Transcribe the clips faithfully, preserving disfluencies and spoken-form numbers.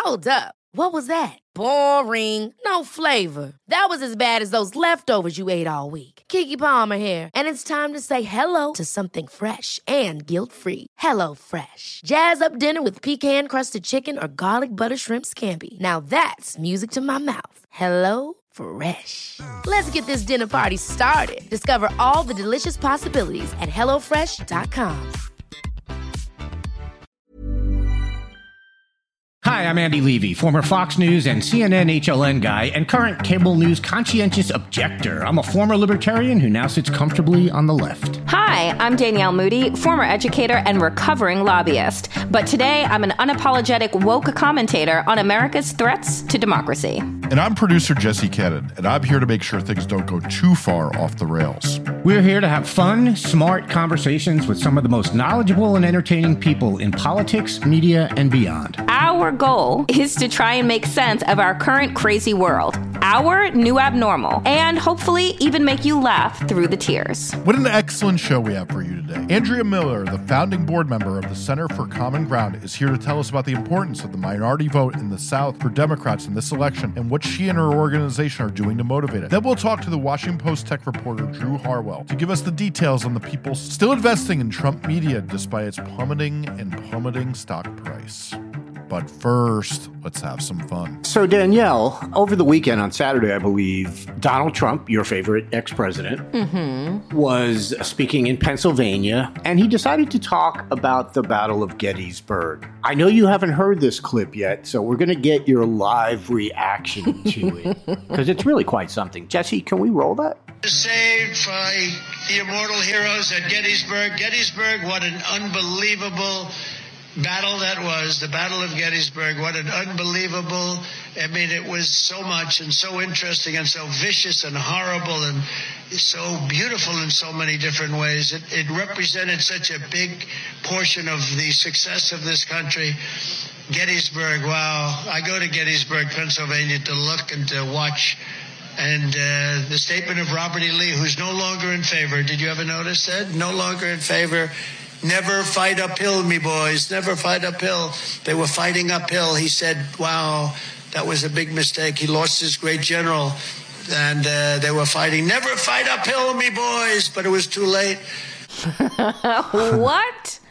Hold up. What was that? Boring. No flavor. That was as bad as those leftovers you ate all week. Keke Palmer here, and it's time to say hello to something fresh and guilt-free. Hello Fresh. Jazz up dinner with pecan-crusted chicken or garlic butter shrimp scampi. Now that's music to my mouth. Hello Fresh. Let's get this dinner party started. Discover all the delicious possibilities at hello fresh dot com. Hi, I'm Andy Levy, former Fox News and C N N H L N guy and current cable news conscientious objector. I'm a former libertarian who now sits comfortably on the left. Hi, I'm Danielle Moody, former educator and recovering lobbyist. But today, I'm an unapologetic woke commentator on America's threats to democracy. And I'm producer Jesse Cannon, and I'm here to make sure things don't go too far off the rails. We're here to have fun, smart conversations with some of the most knowledgeable and entertaining people in politics, media, and beyond. Our goal is to try and make sense of our current crazy world, our new abnormal, and hopefully even make you laugh through the tears. What an excellent show we have for you today. Andrea Miller, the founding board member of the Center for Common Ground, is here to tell us about the importance of the minority vote in the South for Democrats in this election and what she and her organization are doing to motivate it. Then we'll talk to the Washington Post tech reporter Drew Harwell to give us the details on the people still investing in Trump media despite its plummeting and plummeting stock price. But first, let's have some fun. So, Danielle, over the weekend on Saturday, I believe, Donald Trump, your favorite ex-president, mm-hmm. was speaking in Pennsylvania, and he decided to talk about the Battle of Gettysburg. I know you haven't heard this clip yet, so we're going to get your live reaction to it, because it's really quite something. Jesse, can we roll that? Saved by the immortal heroes at Gettysburg. Gettysburg, what an unbelievable battle that was, the Battle of Gettysburg. What an unbelievable, I mean, it was so much and so interesting and so vicious and horrible and so beautiful in so many different ways. It, it represented such a big portion of the success of this country. Gettysburg, wow. I go to Gettysburg, Pennsylvania to look and to watch. And uh, the statement of Robert E. Lee, who's no longer in favor. Did you ever notice that? No longer in favor. Never fight uphill, me boys. Never fight uphill. They were fighting uphill. He said, wow, that was a big mistake. He lost his great general. And uh, they were fighting. Never fight uphill, me boys. But it was too late. What?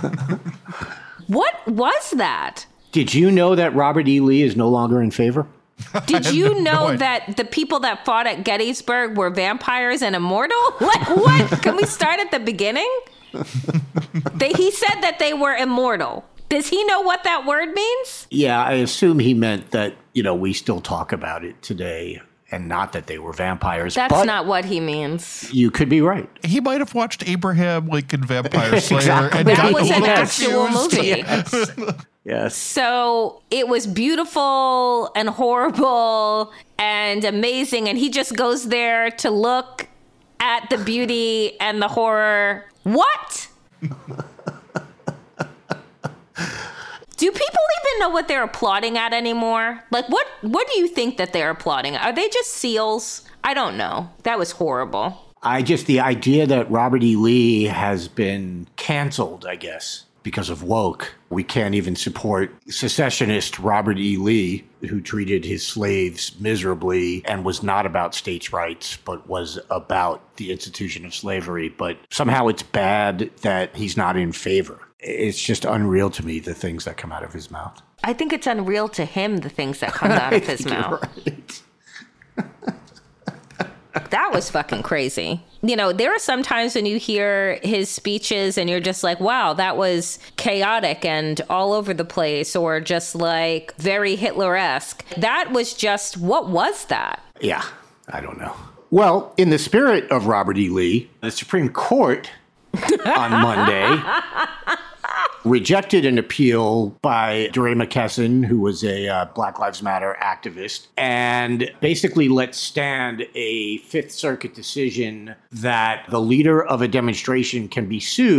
What was that? Did you know that Robert E. Lee is no longer in favor? Did you know no that the people that fought at Gettysburg were vampires and immortal? Like, what? Can we start at the beginning? they, he said that they were immortal. Does he know what that word means? Yeah, I assume he meant that, you know, we still talk about it today and not that they were vampires. That's but not what he means. You could be right. He might have watched Abraham Lincoln Vampire Slayer. Exactly. And that got was a an little actual confused. movie. Yes. Yes. So it was beautiful and horrible and amazing. And he just goes there to look at the beauty and the horror. What? Do people even know what they're applauding at anymore? Like, what, what do you think that they're applauding? Are they just seals? I don't know. That was horrible. I just, the idea that Robert E. Lee has been canceled, I guess, because of woke. We can't even support secessionist Robert E. Lee, who treated his slaves miserably and was not about states' rights, but was about the institution of slavery. But somehow it's bad that he's not in favor. It's just unreal to me, the things that come out of his mouth. I think it's unreal to him, the things that come out of his mouth. Right. That was fucking crazy. You know, there are some times when you hear his speeches and you're just like, wow, that was chaotic and all over the place, or just like very Hitler-esque. That was just, what was that? Yeah, I don't know. Well, in the spirit of Robert E. Lee, the Supreme Court on Monday rejected an appeal by DeRay McKesson, who was a uh, Black Lives Matter activist, and basically let stand a Fifth Circuit decision that the leader of a demonstration can be sued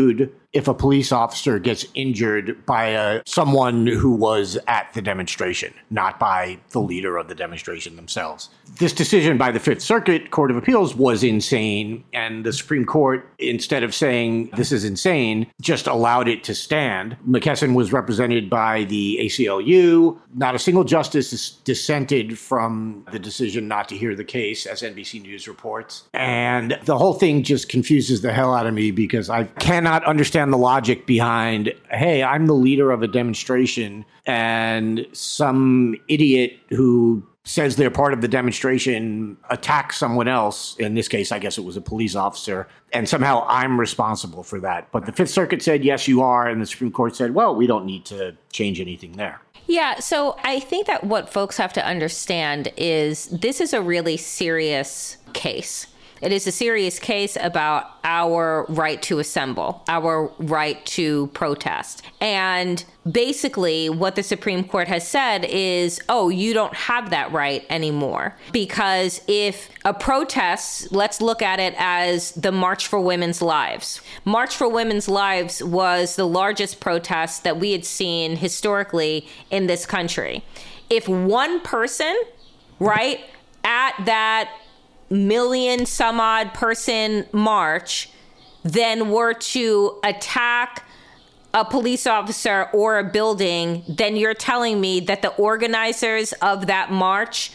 if a police officer gets injured by a, someone who was at the demonstration, not by the leader of the demonstration themselves. This decision by the Fifth Circuit Court of Appeals was insane, and the Supreme Court, instead of saying this is insane, just allowed it to stand. McKesson was represented by the A C L U. Not a single justice dissented from the decision not to hear the case, as N B C News reports. And the whole thing just confuses the hell out of me because I cannot understand the logic behind, hey, I'm the leader of a demonstration, and some idiot who says they're part of the demonstration attacks someone else. In this case, I guess it was a police officer, and somehow I'm responsible for that. But the Fifth Circuit said, yes, you are. And the Supreme Court said, well, we don't need to change anything there. Yeah, so I think that what folks have to understand is this is a really serious case. It is a serious case about our right to assemble, our right to protest. And basically what the Supreme Court has said is, oh, you don't have that right anymore. Because if a protest, let's look at it as the March for Women's Lives. March for Women's Lives was the largest protest that we had seen historically in this country. If one person, right, at that million some odd person march then were to attack a police officer or a building, then you're telling me that the organizers of that march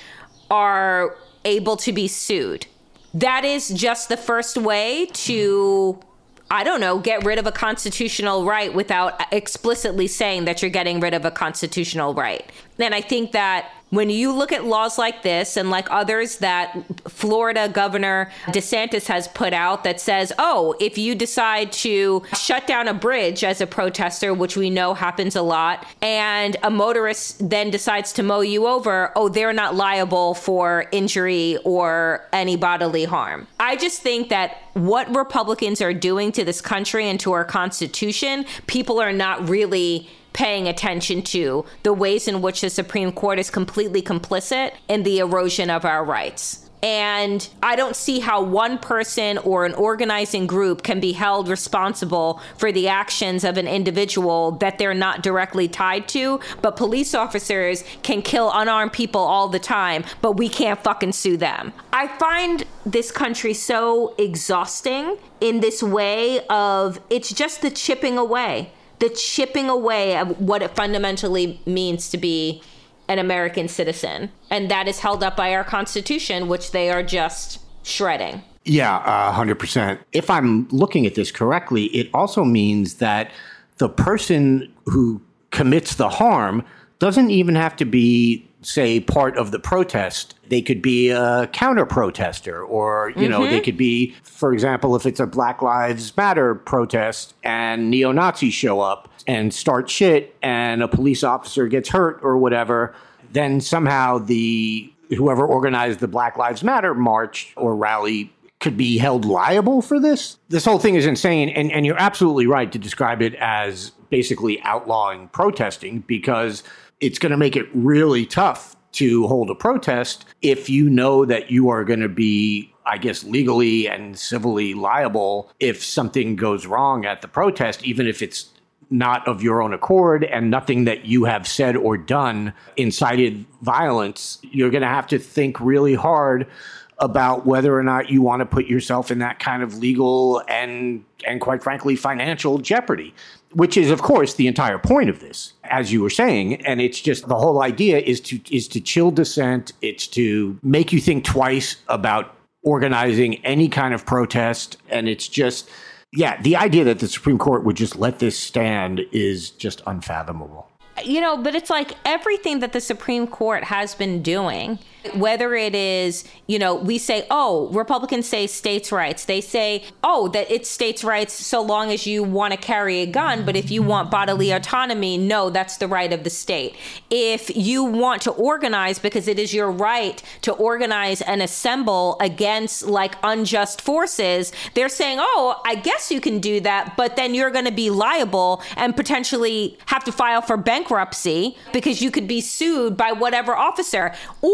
are able to be sued. That is just the first way to, I don't know, get rid of a constitutional right without explicitly saying that you're getting rid of a constitutional right. And I think that when you look at laws like this and like others that Florida Governor DeSantis has put out that says, oh, if you decide to shut down a bridge as a protester, which we know happens a lot, and a motorist then decides to mow you over, oh, they're not liable for injury or any bodily harm. I just think that what Republicans are doing to this country and to our Constitution, people are not really paying attention to the ways in which the Supreme Court is completely complicit in the erosion of our rights. And I don't see how one person or an organizing group can be held responsible for the actions of an individual that they're not directly tied to. But police officers can kill unarmed people all the time, but we can't fucking sue them. I find this country so exhausting in this way of it's just the chipping away. The chipping away of what it fundamentally means to be an American citizen. And that is held up by our Constitution, which they are just shredding. Yeah, uh, one hundred percent. If I'm looking at this correctly, it also means that the person who commits the harm doesn't even have to be, say, part of the protest. They could be a counter-protester, or, you mm-hmm. know, they could be, for example, if it's a Black Lives Matter protest and neo-Nazis show up and start shit and a police officer gets hurt or whatever, then somehow the whoever organized the Black Lives Matter march or rally could be held liable for this. This whole thing is insane, and, and you're absolutely right to describe it as basically outlawing protesting, because it's going to make it really tough to hold a protest if you know that you are going to be, I guess, legally and civilly liable if something goes wrong at the protest, even if it's not of your own accord and nothing that you have said or done incited violence. You're going to have to think really hard about whether or not you want to put yourself in that kind of legal and, and quite frankly, financial jeopardy, which is, of course, the entire point of this, as you were saying. And it's just the whole idea is to is to chill dissent. It's to make you think twice about organizing any kind of protest. And it's just, yeah, the idea that the Supreme Court would just let this stand is just unfathomable. You know, but it's like everything that the Supreme Court has been doing, whether it is, you know, we say, oh, Republicans say states' rights. They say, oh, that it's states' rights so long as you want to carry a gun. But if you want bodily autonomy, no, that's the right of the state. If you want to organize because it is your right to organize and assemble against like unjust forces, they're saying, oh, I guess you can do that. But then you're going to be liable and potentially have to file for bankruptcy because you could be sued by whatever officer. Or you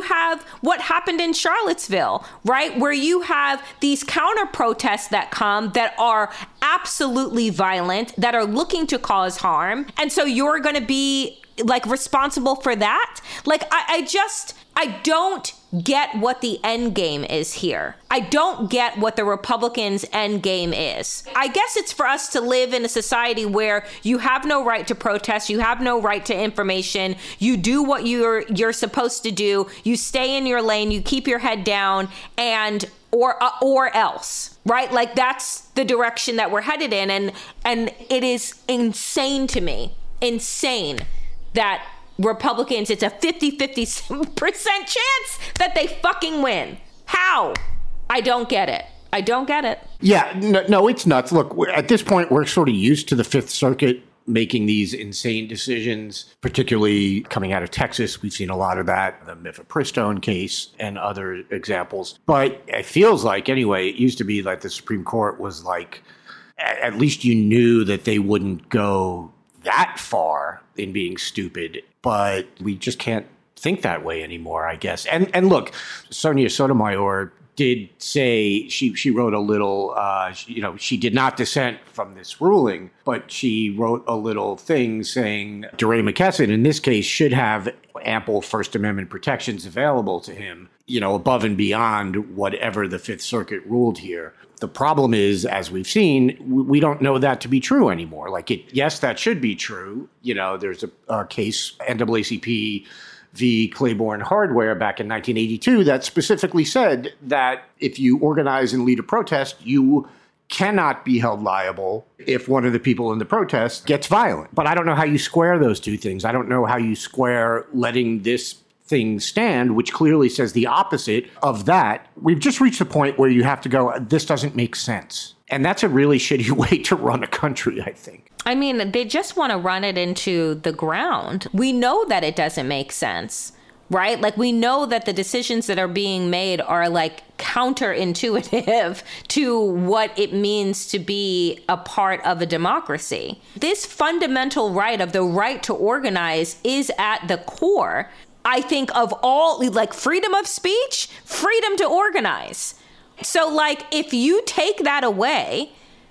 you have what happened in Charlottesville, right? Where you have these counter protests that come that are absolutely violent, that are looking to cause harm. And so you're going to be like responsible for that. Like, I, I just, I don't get what the end game is here. I don't get what the Republicans' end game is. I guess it's for us to live in a society where you have no right to protest, you have no right to information, you do what you're you're supposed to do, you stay in your lane, you keep your head down, and or uh, or else, right? Like, that's the direction that we're headed in, and and it is insane to me, insane that Republicans, it's a fifty-fifty percent chance that they fucking win. How? I don't get it. I don't get it. Yeah, no, no it's nuts. Look, we're, at this point, we're sort of used to the Fifth Circuit making these insane decisions, particularly coming out of Texas. We've seen a lot of that, the Mifepristone case and other examples. But it feels like, anyway, it used to be like the Supreme Court was like, at least you knew that they wouldn't go that far in being stupid, but we just can't think that way anymore, I guess. And and look, Sonia Sotomayor did say, she she wrote a little, uh, you know, she did not dissent from this ruling, but she wrote a little thing saying DeRay McKesson, in this case, should have ample First Amendment protections available to him, you know, above and beyond whatever the Fifth Circuit ruled here. The problem is, as we've seen, we don't know that to be true anymore. Like, it, yes, that should be true. You know, there's a, a case, N double A C P v. Claiborne Hardware back in nineteen eighty-two that specifically said that if you organize and lead a protest, you cannot be held liable if one of the people in the protest gets violent. But I don't know how you square those two things. I don't know how you square letting this thing stand, which clearly says the opposite of that. We've just reached a point where you have to go, this doesn't make sense. And that's a really shitty way to run a country, I think. I mean, they just want to run it into the ground. We know that it doesn't make sense, right? Like, we know that the decisions that are being made are like counterintuitive to what it means to be a part of a democracy. This fundamental right of the right to organize is at the core, I think, of all, like, freedom of speech, freedom to organize. So, like, if you take that away,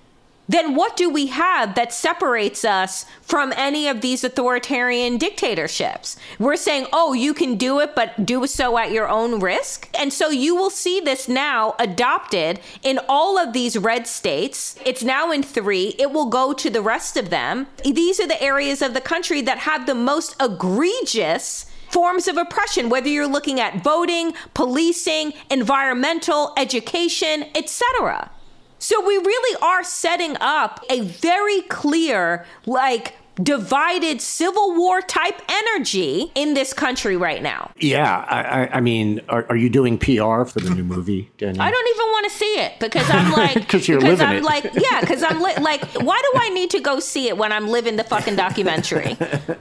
then what do we have that separates us from any of these authoritarian dictatorships? We're saying, oh, you can do it, but do so at your own risk. And so you will see this now adopted in all of these red states. It's now in three. It will go to the rest of them. These are the areas of the country that have the most egregious forms of oppression, whether you're looking at voting, policing, environmental, education, et cetera. So we really are setting up a very clear, like, divided Civil War type energy in this country right now. Yeah, I, I mean, are, are you doing P R for the new movie, Danielle? I don't even want to see it because I'm like, because you're because living I'm it. like, yeah, because I'm li- like, why do I need to go see it when I'm living the fucking documentary?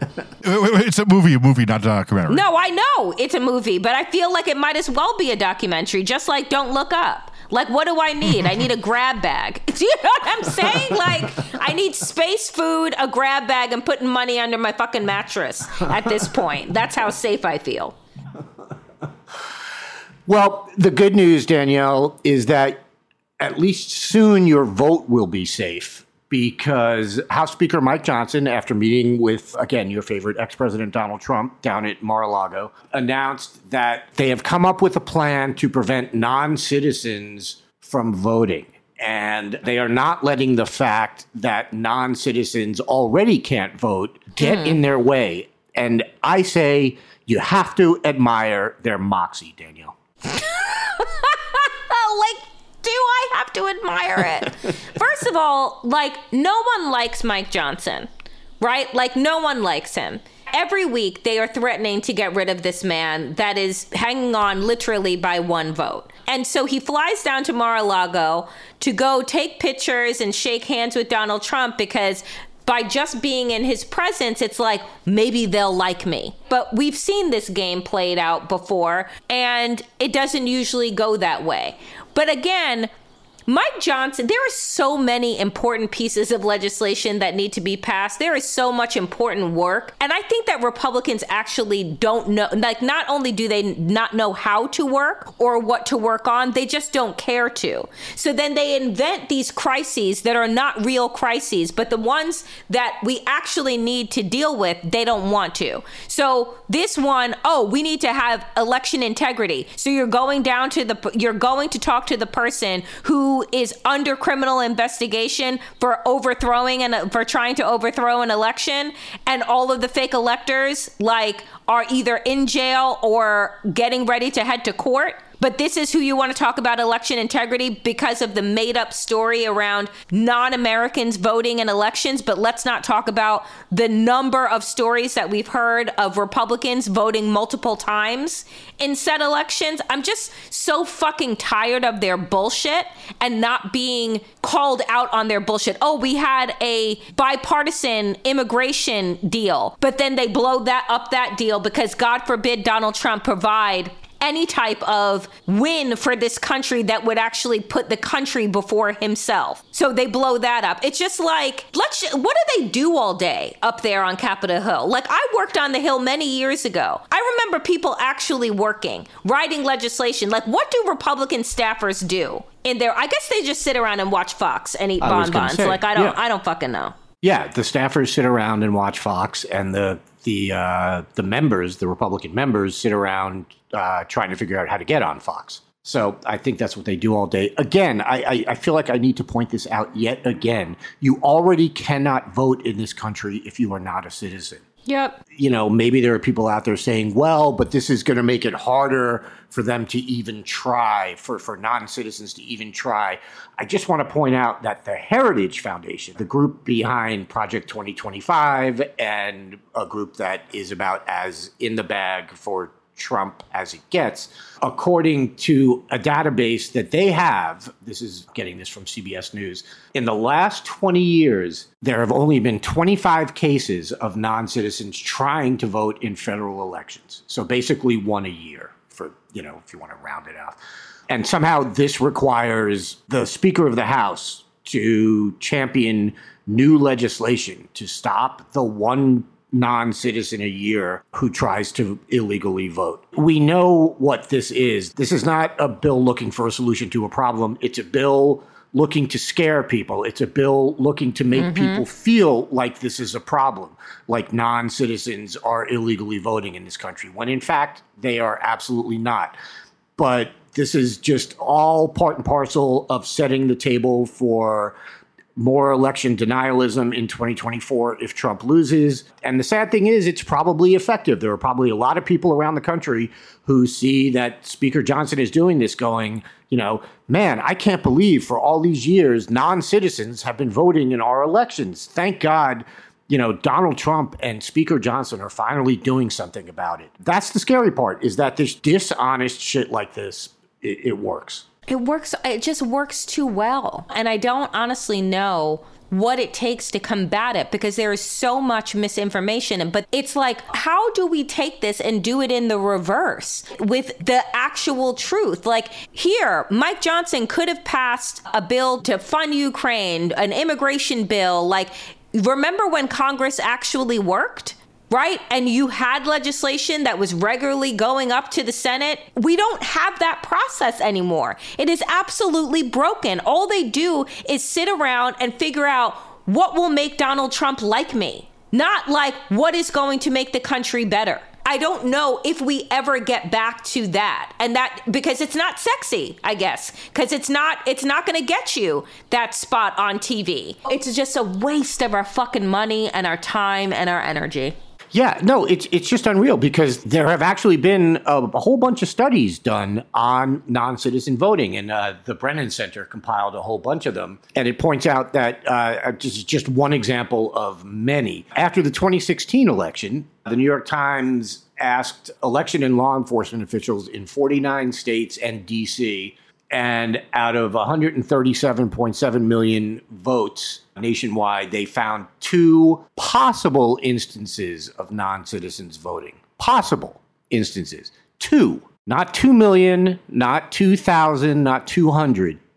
It's a movie, a movie, not a documentary. No, I know it's a movie, but I feel like it might as well be a documentary, just like Don't Look Up. Like, what do I need? I need a grab bag. Do you know what I'm saying? Like, I need space, food, a grab bag, and putting money under my fucking mattress at this point. That's how safe I feel. Well, the good news, Danielle, is that at least soon your vote will be safe, because House Speaker Mike Johnson, after meeting with, again, your favorite ex-president Donald Trump down at Mar-a-Lago, announced that they have come up with a plan to prevent non-citizens from voting. And they are not letting the fact that non-citizens already can't vote get mm. in their way. And I say you have to admire their moxie, Danielle. Like, do I have to admire it? First of all, like, no one likes Mike Johnson, right? Like, no one likes him. Every week, they are threatening to get rid of this man that is hanging on literally by one vote. And so he flies down to Mar-a-Lago to go take pictures and shake hands with Donald Trump because by just being in his presence, it's like, maybe they'll like me. But we've seen this game played out before, and it doesn't usually go that way. But again, Mike Johnson, there are so many important pieces of legislation that need to be passed. There is so much important work. And I think that Republicans actually don't know, like, not only do they not know how to work or what to work on, they just don't care to. So then they invent these crises that are not real crises, but the ones that we actually need to deal with, they don't want to. So this one, oh, we need to have election integrity. So you're going down to the, you're going to talk to the person who is under criminal investigation for overthrowing and for trying to overthrow an election, and all of the fake electors like are either in jail or getting ready to head to court. But this is who you want to talk about election integrity because of the made up story around non-Americans voting in elections. But let's not talk about the number of stories that we've heard of Republicans voting multiple times in said elections. I'm just so fucking tired of their bullshit and not being called out on their bullshit. Oh, we had a bipartisan immigration deal, but then they blow that up that deal because God forbid Donald Trump provide any type of win for this country that would actually put the country before himself. So they blow that up. It's just like, let's, what do they do all day up there on Capitol Hill? Like, I worked on the Hill many years ago. I remember people actually working, writing legislation. Like, what do Republican staffers do in there? I guess they just sit around and watch Fox and eat bonbons. Say, like, I don't, yeah. I don't fucking know. Yeah, the staffers sit around and watch Fox, and the the uh, the members, the Republican members, sit around uh, trying to figure out how to get on Fox. So I think that's what they do all day. Again, I, I, I feel like I need to point this out yet again. You already cannot vote in this country if you are not a citizen. Yep. You know, maybe there are people out there saying, well, but this is going to make it harder for them to even try, for, for non-citizens to even try. I just want to point out that the Heritage Foundation, the group behind Project twenty twenty-five and a group that is about as in the bag for Trump as it gets, according to a database that they have, this is getting this from C B S News, in the last twenty years, there have only been twenty-five cases of non-citizens trying to vote in federal elections. So basically one a year for, you know, if you want to round it out. And somehow this requires the Speaker of the House to champion new legislation to stop the one non-citizen a year who tries to illegally vote. We know what this is. This is not a bill looking for a solution to a problem. It's a bill looking to scare people. It's a bill looking to make mm-hmm. people feel like this is a problem, like non-citizens are illegally voting in this country, when in fact they are absolutely not. But this is just all part and parcel of setting the table for more election denialism in twenty twenty-four if Trump loses. And the sad thing is, it's probably effective. There are probably a lot of people around the country who see that Speaker Johnson is doing this going, you know, man, I can't believe for all these years, non-citizens have been voting in our elections. Thank God, you know, Donald Trump and Speaker Johnson are finally doing something about it. That's the scary part, is that this dishonest shit like this, it, it works. It works. It just works too well. And I don't honestly know what it takes to combat it because there is so much misinformation. But it's like, how do we take this and do it in the reverse with the actual truth? Like here, Mike Johnson could have passed a bill to fund Ukraine, an immigration bill. Like, remember when Congress actually worked? Right? And you had legislation that was regularly going up to the Senate. We don't have that process anymore. It is absolutely broken. All they do is sit around and figure out what will make Donald Trump like me, not like what is going to make the country better. I don't know if we ever get back to that. And that because it's not sexy, I guess, because it's not it's not going to get you that spot on T V. It's just a waste of our fucking money and our time and our energy. Yeah, no, it's it's just unreal because there have actually been a, a whole bunch of studies done on non-citizen voting, and uh, the Brennan Center compiled a whole bunch of them. And it points out that uh, just just one example of many. After the twenty sixteen election, the New York Times asked election and law enforcement officials in forty-nine states and D C, and out of one hundred thirty-seven point seven million votes nationwide, they found two possible instances of non-citizens voting. Possible instances. Two. Not two million, not two thousand, not two hundred.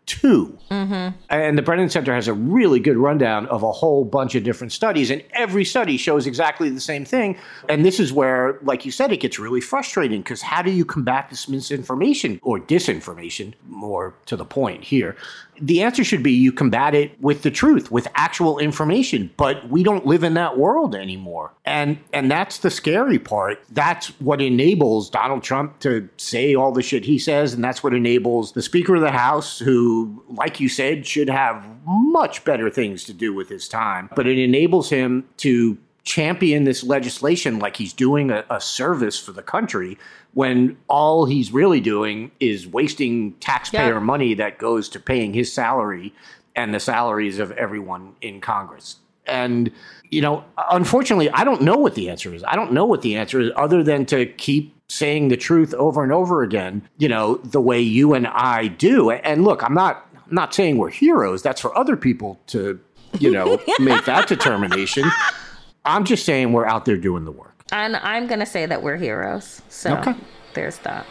two. Mm-hmm. And the Brennan Center has a really good rundown of a whole bunch of different studies, and every study shows exactly the same thing. And this is where, like you said, it gets really frustrating, because how do you combat this misinformation or disinformation, more to the point here? The answer should be you combat it with the truth, with actual information. But we don't live in that world anymore. And and that's the scary part. That's what enables Donald Trump to say all the shit he says. And that's what enables the Speaker of the House, who, like you said, should have much better things to do with his time. But it enables him to champion this legislation like he's doing a, a service for the country, when all he's really doing is wasting taxpayer yeah. money that goes to paying his salary and the salaries of everyone in Congress. And, you know, unfortunately, I don't know what the answer is. I don't know what the answer is, other than to keep saying the truth over and over again, you know, the way you and I do. And look, I'm not, I'm not saying we're heroes. That's for other people to, you know, make that determination. I'm just saying we're out there doing the work. And I'm going to say that we're heroes. So okay. There's that.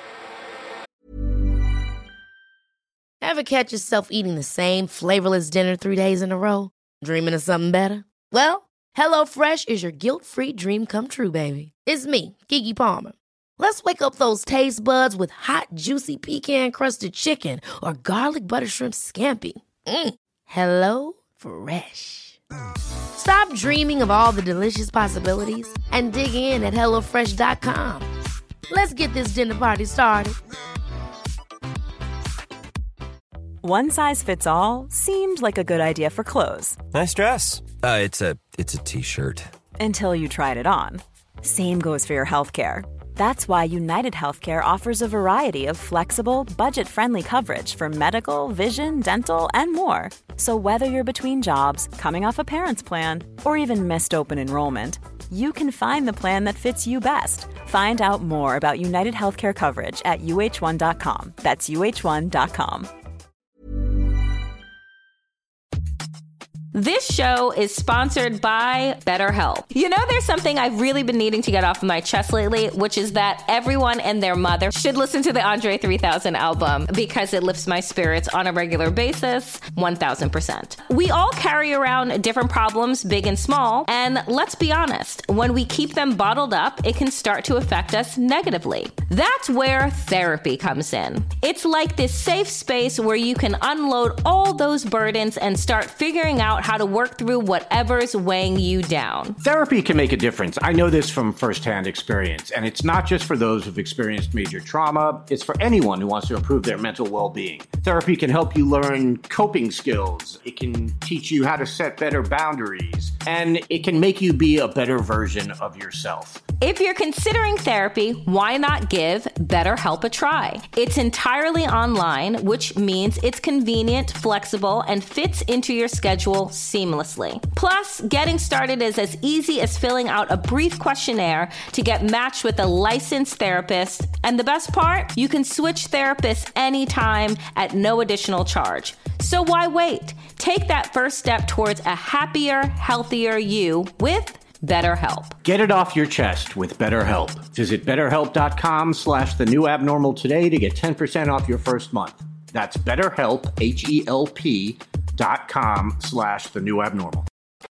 Ever catch yourself eating the same flavorless dinner three days in a row? Dreaming of something better? Well, HelloFresh is your guilt-free dream come true, baby. It's me, Keke Palmer. Let's wake up those taste buds with hot, juicy pecan-crusted chicken or garlic butter shrimp scampi. Mm. Hello Fresh. Stop dreaming of all the delicious possibilities and dig in at hello fresh dot com. Let's get this dinner party started. One size fits all seemed like a good idea for clothes. Nice dress. Uh, it's a it's a t-shirt. Until you tried it on. Same goes for your healthcare. That's why United Healthcare offers a variety of flexible, budget-friendly coverage for medical, vision, dental, and more. So whether you're between jobs, coming off a parent's plan, or even missed open enrollment, you can find the plan that fits you best. Find out more about United Healthcare coverage at U H one dot com. That's U H one dot com. This show is sponsored by BetterHelp. You know, there's something I've really been needing to get off of my chest lately, which is that everyone and their mother should listen to the Andre three thousand album, because it lifts my spirits on a regular basis, one thousand percent. We all carry around different problems, big and small, and let's be honest, when we keep them bottled up, it can start to affect us negatively. That's where therapy comes in. It's like this safe space where you can unload all those burdens and start figuring out how to work through whatever's weighing you down. Therapy can make a difference. I know this from firsthand experience, and it's not just for those who've experienced major trauma. It's for anyone who wants to improve their mental well-being. Therapy can help you learn coping skills. It can teach you how to set better boundaries, and it can make you be a better version of yourself. If you're considering therapy, why not give BetterHelp a try? It's entirely online, which means it's convenient, flexible, and fits into your schedule seamlessly. Plus, getting started is as easy as filling out a brief questionnaire to get matched with a licensed therapist. And the best part? You can switch therapists anytime at no additional charge. So why wait? Take that first step towards a happier, healthier you with BetterHelp. Get it off your chest with BetterHelp. Visit betterhelp.com slash the new abnormal today to get ten percent off your first month. That's BetterHelp, H E L P dot com slash the new abnormal.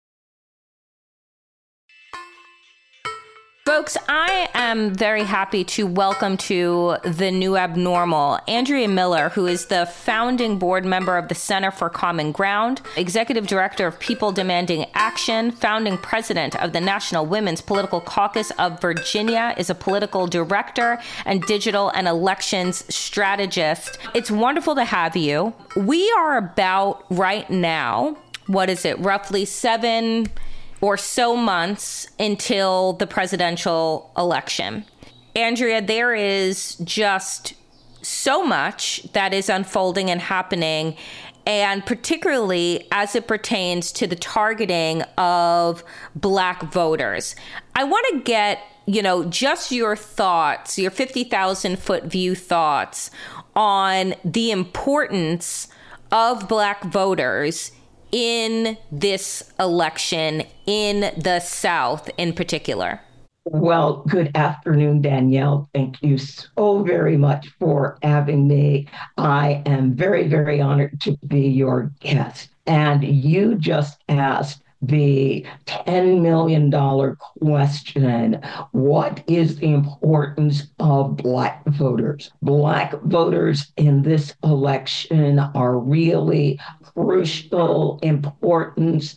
Folks, I am very happy to welcome to the new abnormal Andrea Miller, who is the founding board member of the Center for Common Ground, executive director of People Demanding Action, founding president of the National Women's Political Caucus of Virginia, is a political director and digital and elections strategist. It's wonderful to have you. We are about right now, what is it, roughly seven or so months until the presidential election. Andrea, there is just so much that is unfolding and happening, and particularly as it pertains to the targeting of Black voters. I want to get, you know, just your thoughts, your fifty thousand foot view thoughts on the importance of Black voters in this election in the South in particular. Well, good afternoon, Danielle. Thank you so very much for having me. I am very, very honored to be your guest. And you just asked the ten million dollars question. What is the importance of Black voters? Black voters in this election are really crucial importance,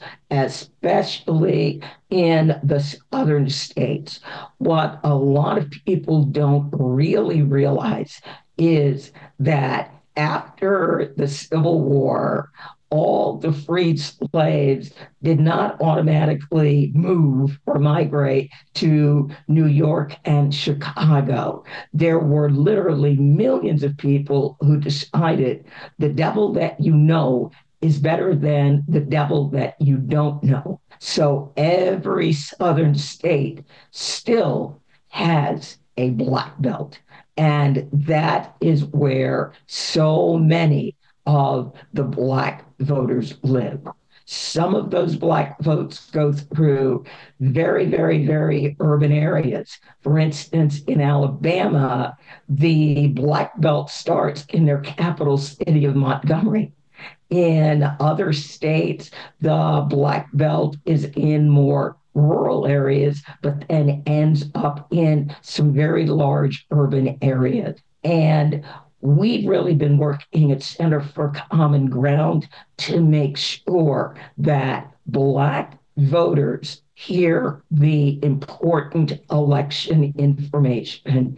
especially in the southern states. What a lot of people don't really realize is that after the Civil War, all the freed slaves did not automatically move or migrate to New York and Chicago. There were literally millions of people who decided the devil that you know is better than the devil that you don't know. So every southern state still has a black belt. And that is where so many of the black voters live. Some of those black votes go through very, very, very urban areas. For instance, in Alabama, the black belt starts in their capital city of Montgomery. In other states, the black belt is in more rural areas, but then ends up in some very large urban areas. And we've really been working at Center for Common Ground to make sure that Black voters hear the important election information.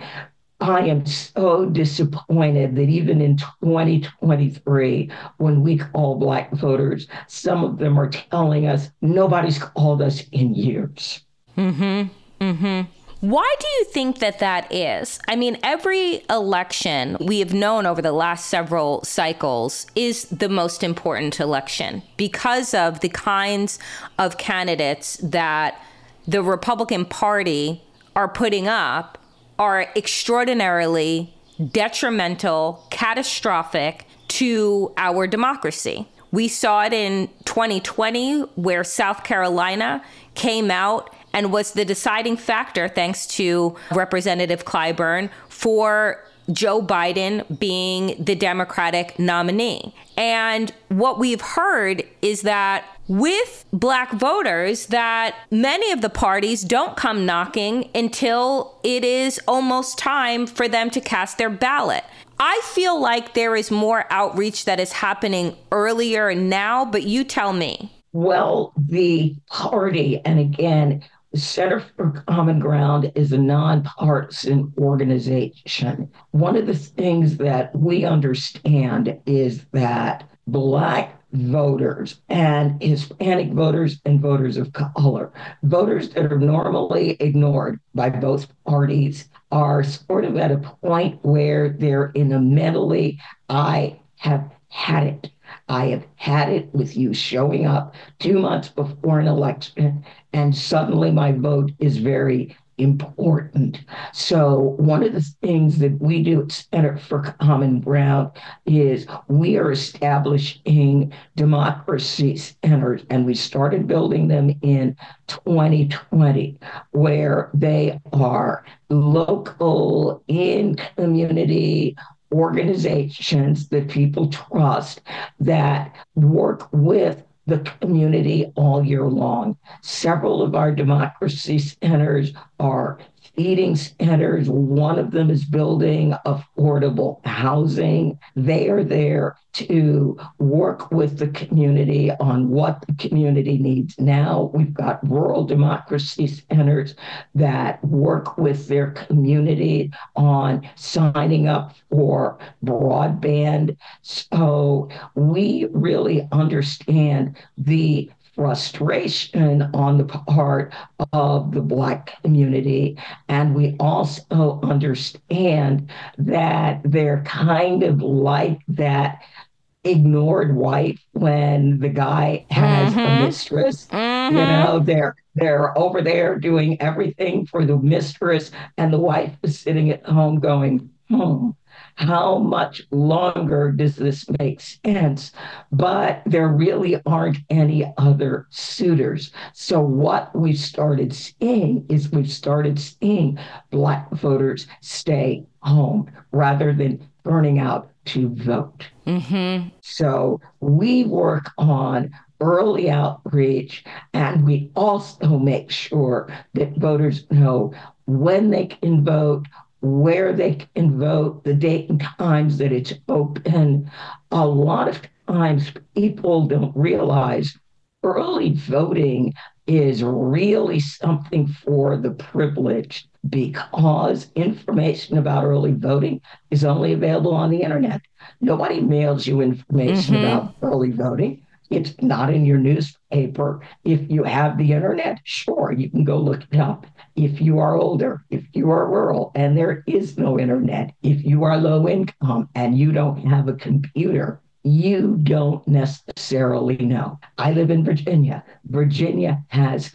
I am so disappointed that even in twenty twenty-three, when we call Black voters, some of them are telling us nobody's called us in years. Mm-hmm. Mm-hmm. Why do you think that that is? I mean, every election we have known over the last several cycles is the most important election because of the kinds of candidates that the Republican Party are putting up are extraordinarily detrimental, catastrophic to our democracy. We saw it in twenty twenty, where South Carolina came out and was the deciding factor, thanks to Representative Clyburn, for Joe Biden being the Democratic nominee. And what we've heard is that with Black voters, that many of the parties don't come knocking until it is almost time for them to cast their ballot. I feel like there is more outreach that is happening earlier now, but you tell me. Well, the party, and again, the Center for Common Ground is a nonpartisan organization. One of the things that we understand is that Black voters and Hispanic voters and voters of color, voters that are normally ignored by both parties, are sort of at a point where they're in a mentally, I have had it. I have had it with you showing up two months before an election, and suddenly my vote is very important. So one of the things that we do at Center for Common Ground is we are establishing democracy centers, and we started building them in twenty twenty, where they are local, in community organizations that people trust that work with the community all year long. Several of our democracy centers are feeding centers. One of them is building affordable housing. They are there to work with the community on what the community needs now. We've got rural democracy centers that work with their community on signing up for broadband. So we really understand the frustration on the part of the Black community. And we also understand that they're kind of like that ignored wife when the guy has mm-hmm. a mistress. Mm-hmm. You know, they're they're over there doing everything for the mistress, and the wife is sitting at home going, hmm, how much longer does this make sense? But there really aren't any other suitors. So what we've started seeing is we've started seeing Black voters stay home rather than turning out to vote. Mm-hmm. So we work on early outreach, and we also make sure that voters know when they can vote, where they can vote, the date and times that it's open. A lot of times people don't realize early voting is really something for the privileged, because information about early voting is only available on the internet. Nobody mails you information mm-hmm. about early voting. It's not in your newspaper. If you have the internet, sure, you can go look it up. If you are older, if you are rural and there is no internet, if you are low income and you don't have a computer, you don't necessarily know. I live in Virginia. Virginia has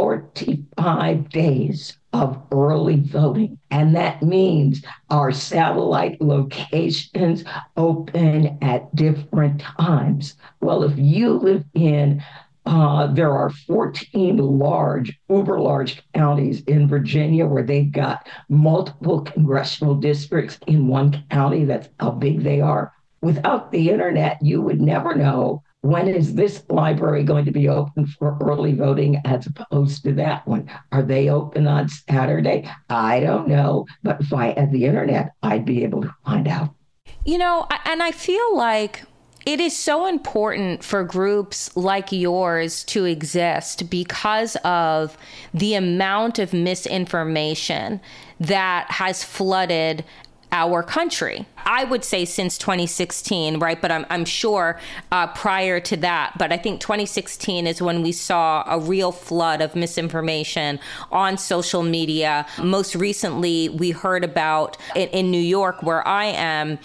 forty-five days of early voting. And that means our satellite locations open at different times. Well, if you live in, uh, there are fourteen large, uber large counties in Virginia where they've got multiple congressional districts in one county. That's how big they are. Without the internet, you would never know when is this library going to be open for early voting as opposed to that one. Are they open on Saturday? I don't know. But if I had the internet, I'd be able to find out. You know, and I feel like it is so important for groups like yours to exist because of the amount of misinformation that has flooded our country. I would say since twenty sixteen, right? But I'm, I'm sure uh, prior to that. But I think twenty sixteen is when we saw a real flood of misinformation on social media. Most recently, we heard about in, in New York, where I am,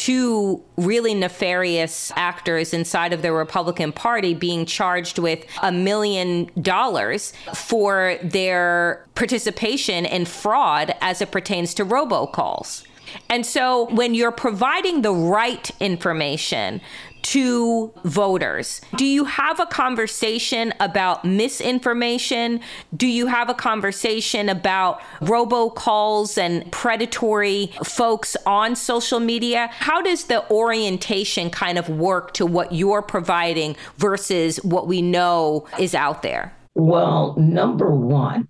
two really nefarious actors inside of the Republican Party being charged with a million dollars for their participation in fraud as it pertains to robocalls. And so when you're providing the right information to voters, do you have a conversation about misinformation? Do you have a conversation about robocalls and predatory folks on social media? How does the orientation kind of work to what you're providing versus what we know is out there? Well, number one,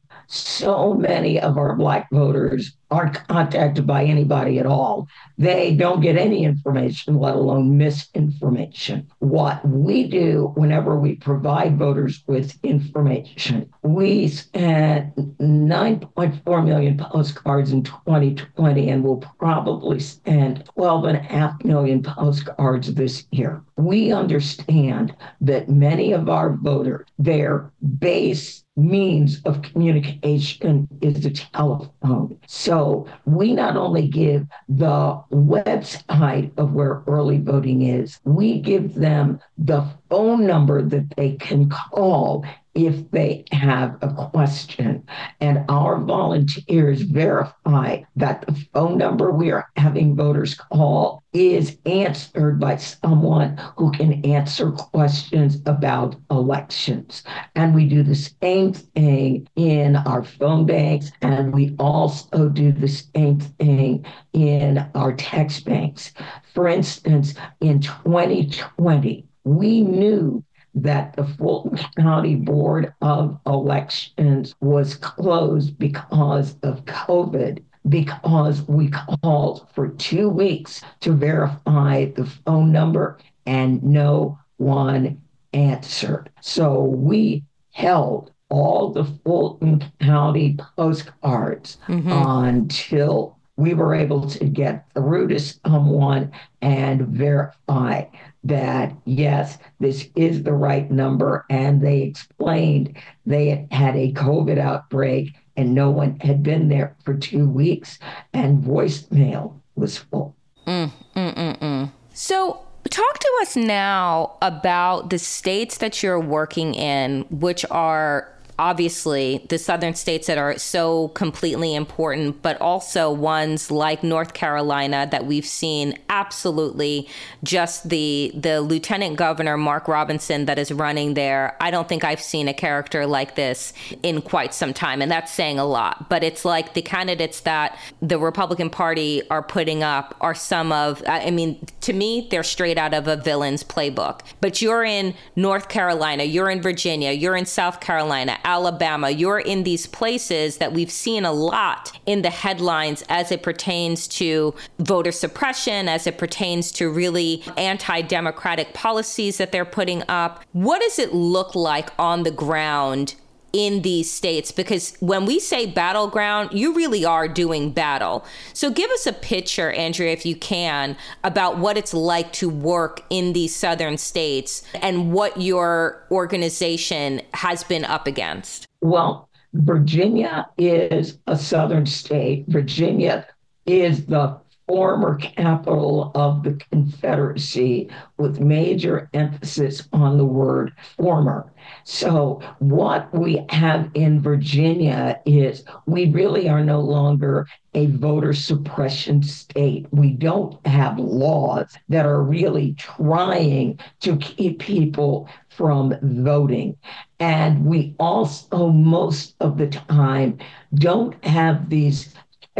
so many of our Black voters aren't contacted by anybody at all. They don't get any information, let alone misinformation. What we do whenever we provide voters with information, we sent nine point four million postcards in twenty twenty, and we'll probably send twelve and a half million postcards this year. We understand that many of our voters, their base means of communication is the telephone. So we not only give the website of where early voting is, we give them the phone number that they can call if they have a question. And our volunteers verify that the phone number we are having voters call is answered by someone who can answer questions about elections. And we do the same thing in our phone banks, and we also do the same thing in our text banks. For instance, in twenty twenty, we knew that the Fulton County Board of Elections was closed because of COVID, because we called for two weeks to verify the phone number and no one answered. So we held all the Fulton County postcards mm-hmm. until we were able to get through to someone and verify that, yes, this is the right number. And they explained they had a COVID outbreak and no one had been there for two weeks and voicemail was full. Mm, mm, mm, mm. So talk to us now about the states that you're working in, which are obviously the southern states that are so completely important, but also ones like North Carolina that we've seen absolutely just the the lieutenant governor, Mark Robinson, that is running there. I don't think I've seen a character like this in quite some time, and that's saying a lot. But it's like the candidates that the Republican Party are putting up are some of, I mean, to me, they're straight out of a villain's playbook. But you're in North Carolina, you're in Virginia, you're in South Carolina, Alabama, you're in these places that we've seen a lot in the headlines as it pertains to voter suppression, as it pertains to really anti-democratic policies that they're putting up. What does it look like on the ground in these states? Because when we say battleground, you really are doing battle. So give us a picture, Andrea, if you can, about what it's like to work in these southern states and what your organization has been up against. Well, Virginia is a southern state. Virginia is the former capital of the Confederacy, with major emphasis on the word former. So what we have in Virginia is we really are no longer a voter suppression state. We don't have laws that are really trying to keep people from voting. And we also, most of the time, don't have these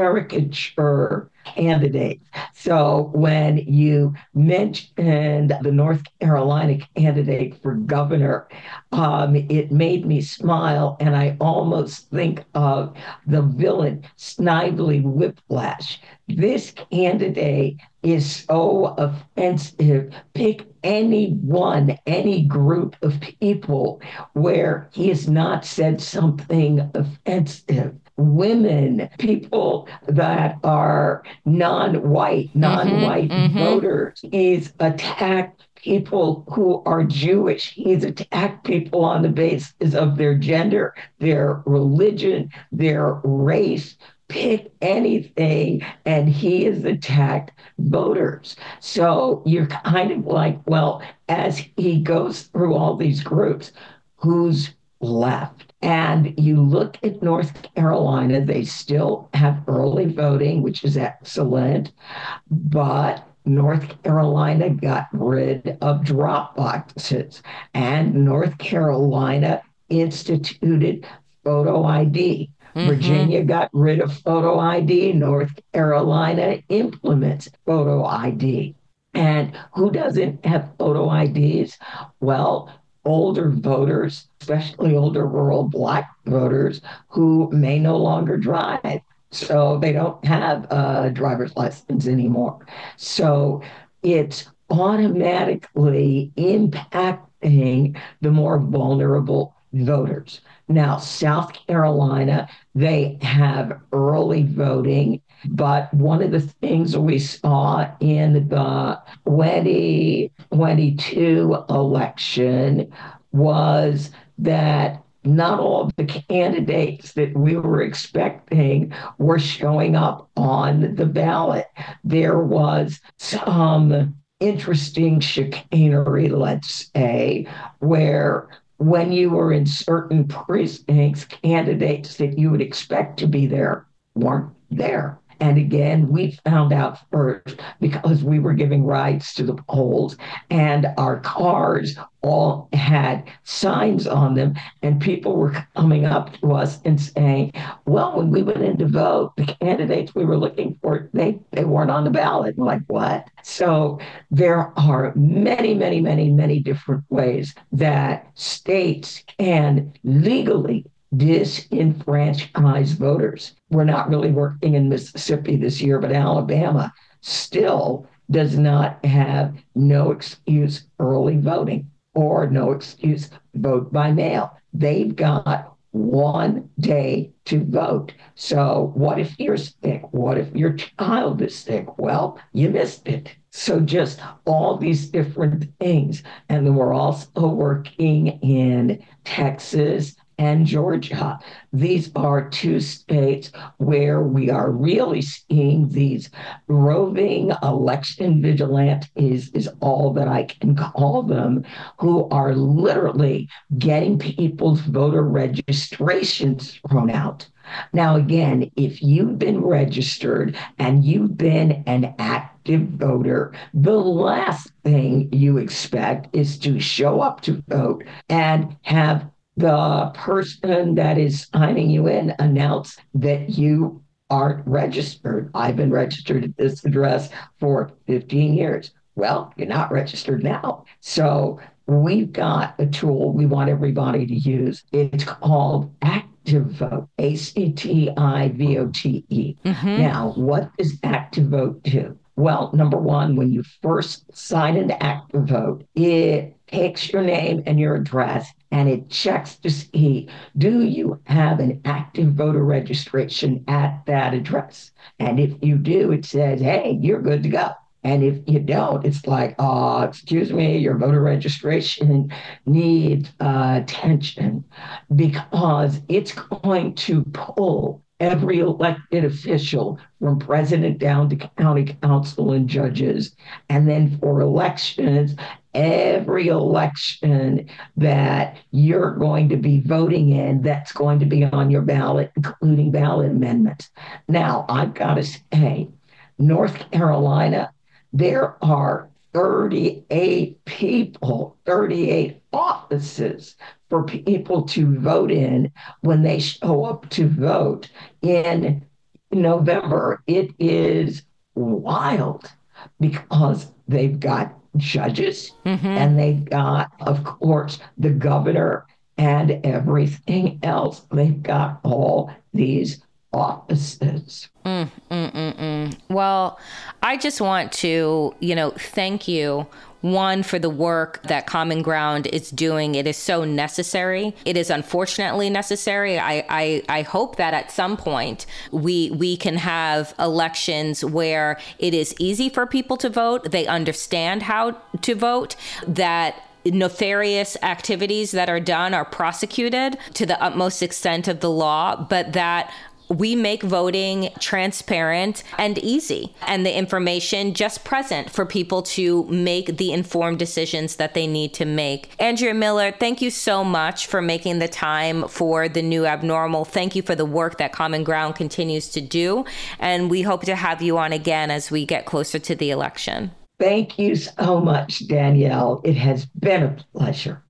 caricature candidates. So when you mentioned the North Carolina candidate for governor, um, it made me smile, and I almost think of the villain Snively Whiplash. This candidate is so offensive. Pick any one, any group of people where he has not said something offensive. Women, people that are non-white, non-white mm-hmm, voters. Mm-hmm. He's attacked people who are Jewish. He's attacked people on the basis of their gender, their religion, their race. Pick anything, and he has attacked voters. So you're kind of like, well, as he goes through all these groups, who's left? And you look at North Carolina, they still have early voting, which is excellent, but North Carolina got rid of drop boxes, and North Carolina instituted photo I D. Mm-hmm. Virginia got rid of photo I D. North Carolina implements photo I D. And who doesn't have photo I Ds? Well, older voters, especially older rural Black voters who may no longer drive. So they don't have a driver's license anymore. So it's automatically impacting the more vulnerable voters. Now, South Carolina, they have early voting, but one of the things we saw in the twenty twenty-two election was that not all the candidates that we were expecting were showing up on the ballot. There was some interesting chicanery, let's say, where when you were in certain precincts, candidates that you would expect to be there weren't there. And again, we found out first because we were giving rides to the polls, and our cars all had signs on them, and people were coming up to us and saying, well, when we went in to vote, the candidates we were looking for, they, they weren't on the ballot. I'm like, what? So there are many, many, many, many different ways that states can legally disenfranchise voters. We're not really working in Mississippi this year, but Alabama still does not have no excuse early voting or no excuse vote by mail. They've got one day to vote. So what if you're sick? What if your child is sick? Well, you missed it. So just all these different things. And then we're also working in Texas and Georgia. These are two states where we are really seeing these roving election vigilantes, is all that I can call them, who are literally getting people's voter registrations thrown out. Now, again, if you've been registered and you've been an active voter, the last thing you expect is to show up to vote and have the person that is signing you in announce that you aren't registered. I've been registered at this address for fifteen years. Well, you're not registered now. So we've got a tool we want everybody to use. It's called ActiveVote, A C T I V O T E. Mm-hmm. Now, what does ActiveVote do? Well, number one, when you first sign into ActiveVote, it takes your name and your address and it checks to see, do you have an active voter registration at that address? And if you do, it says, hey, you're good to go. And if you don't, it's like, oh, excuse me, your voter registration needs uh, attention, because it's going to pull every elected official from president down to county council and judges. And then for elections, every election that you're going to be voting in, that's going to be on your ballot, including ballot amendments. Now, I've got to say, North Carolina, there are thirty-eight people, thirty-eight offices for people to vote in when they show up to vote in November. It is wild because they've got judges mm-hmm. and they've got, of course, the governor and everything else. They've got all these offices. Mm, mm, mm, mm. Well, I just want to, you know, thank you. One, for the work that Common Ground is doing. It is so necessary. It is unfortunately necessary. I, I, I hope that at some point we we can have elections where it is easy for people to vote. They understand how to vote, that nefarious activities that are done are prosecuted to the utmost extent of the law, but that we make voting transparent and easy, and the information just present for people to make the informed decisions that they need to make. Andrea Miller, thank you so much for making the time for The New Abnormal. Thank you for the work that Common Ground continues to do, and we hope to have you on again as we get closer to the election. Thank you so much, Danielle. It has been a pleasure.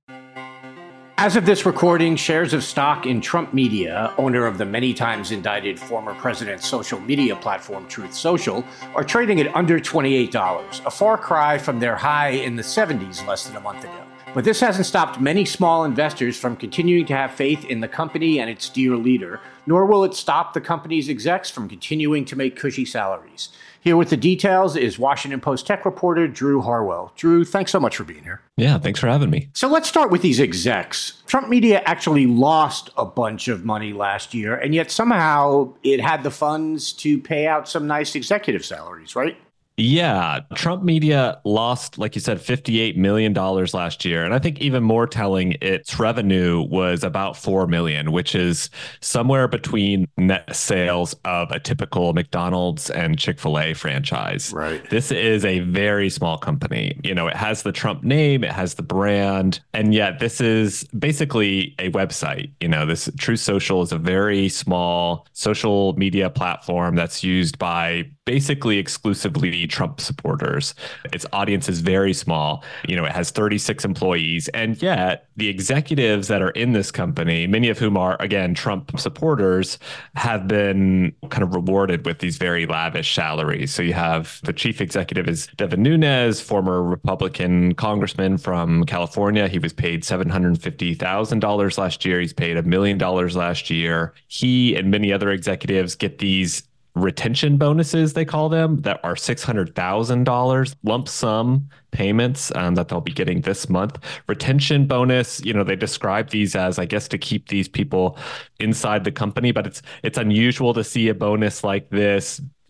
As of this recording, shares of stock in Trump Media, owner of the many times indicted former president's social media platform Truth Social, are trading at under twenty-eight dollars, a far cry from their high in the seventies less than a month ago. But this hasn't stopped many small investors from continuing to have faith in the company and its dear leader, nor will it stop the company's execs from continuing to make cushy salaries. Here with the details is Washington Post tech reporter Drew Harwell. Drew, thanks so much for being here. Yeah, thanks for having me. So let's start with these execs. Trump Media actually lost a bunch of money last year, and yet somehow it had the funds to pay out some nice executive salaries, right? Yeah, Trump Media lost, like you said, fifty-eight million dollars last year. And I think even more telling, its revenue was about four million dollars, which is somewhere between net sales of a typical McDonald's and Chick-fil-A franchise. Right. This is a very small company. You know, it has the Trump name, it has the brand, and yet this is basically a website. You know, this Truth Social is a very small social media platform that's used by basically exclusively Trump supporters. Its audience is very small. You know, it has thirty-six employees, and yet the executives that are in this company, many of whom are, again, Trump supporters, have been kind of rewarded with these very lavish salaries. So you have the chief executive is Devin Nunes, former Republican congressman from California. He was paid seven hundred fifty thousand dollars last year. He's paid a million dollars last year. He and many other executives get these retention bonuses, they call them, that are six hundred thousand dollars lump sum payments um, that they'll be getting this month. Retention bonus, you know, they describe these as, I guess, to keep these people inside the company, but it's it's unusual to see a bonus like this,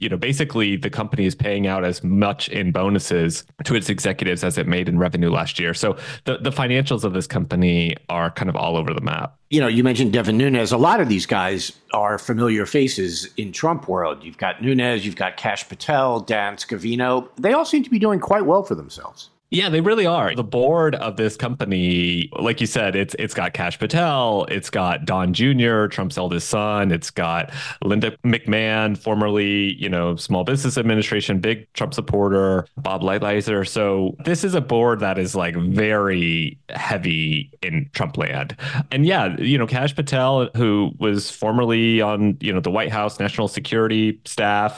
you know, basically the company is paying out as much in bonuses to its executives as it made in revenue last year. So the, the financials of this company are kind of all over the map. You know, you mentioned Devin Nunes. A lot of these guys are familiar faces in Trump world. You've got Nunes, you've got Kash Patel, Dan Scavino. They all seem to be doing quite well for themselves. Yeah, they really are. The board of this company, like you said, it's it's got Kash Patel, it's got Don Junior, Trump's eldest son, it's got Linda McMahon, formerly, you know, Small Business Administration, big Trump supporter, Bob Lighthizer. So this is a board that is like very heavy in Trump land. And yeah, you know, Kash Patel, who was formerly on, you know, the White House National Security staff,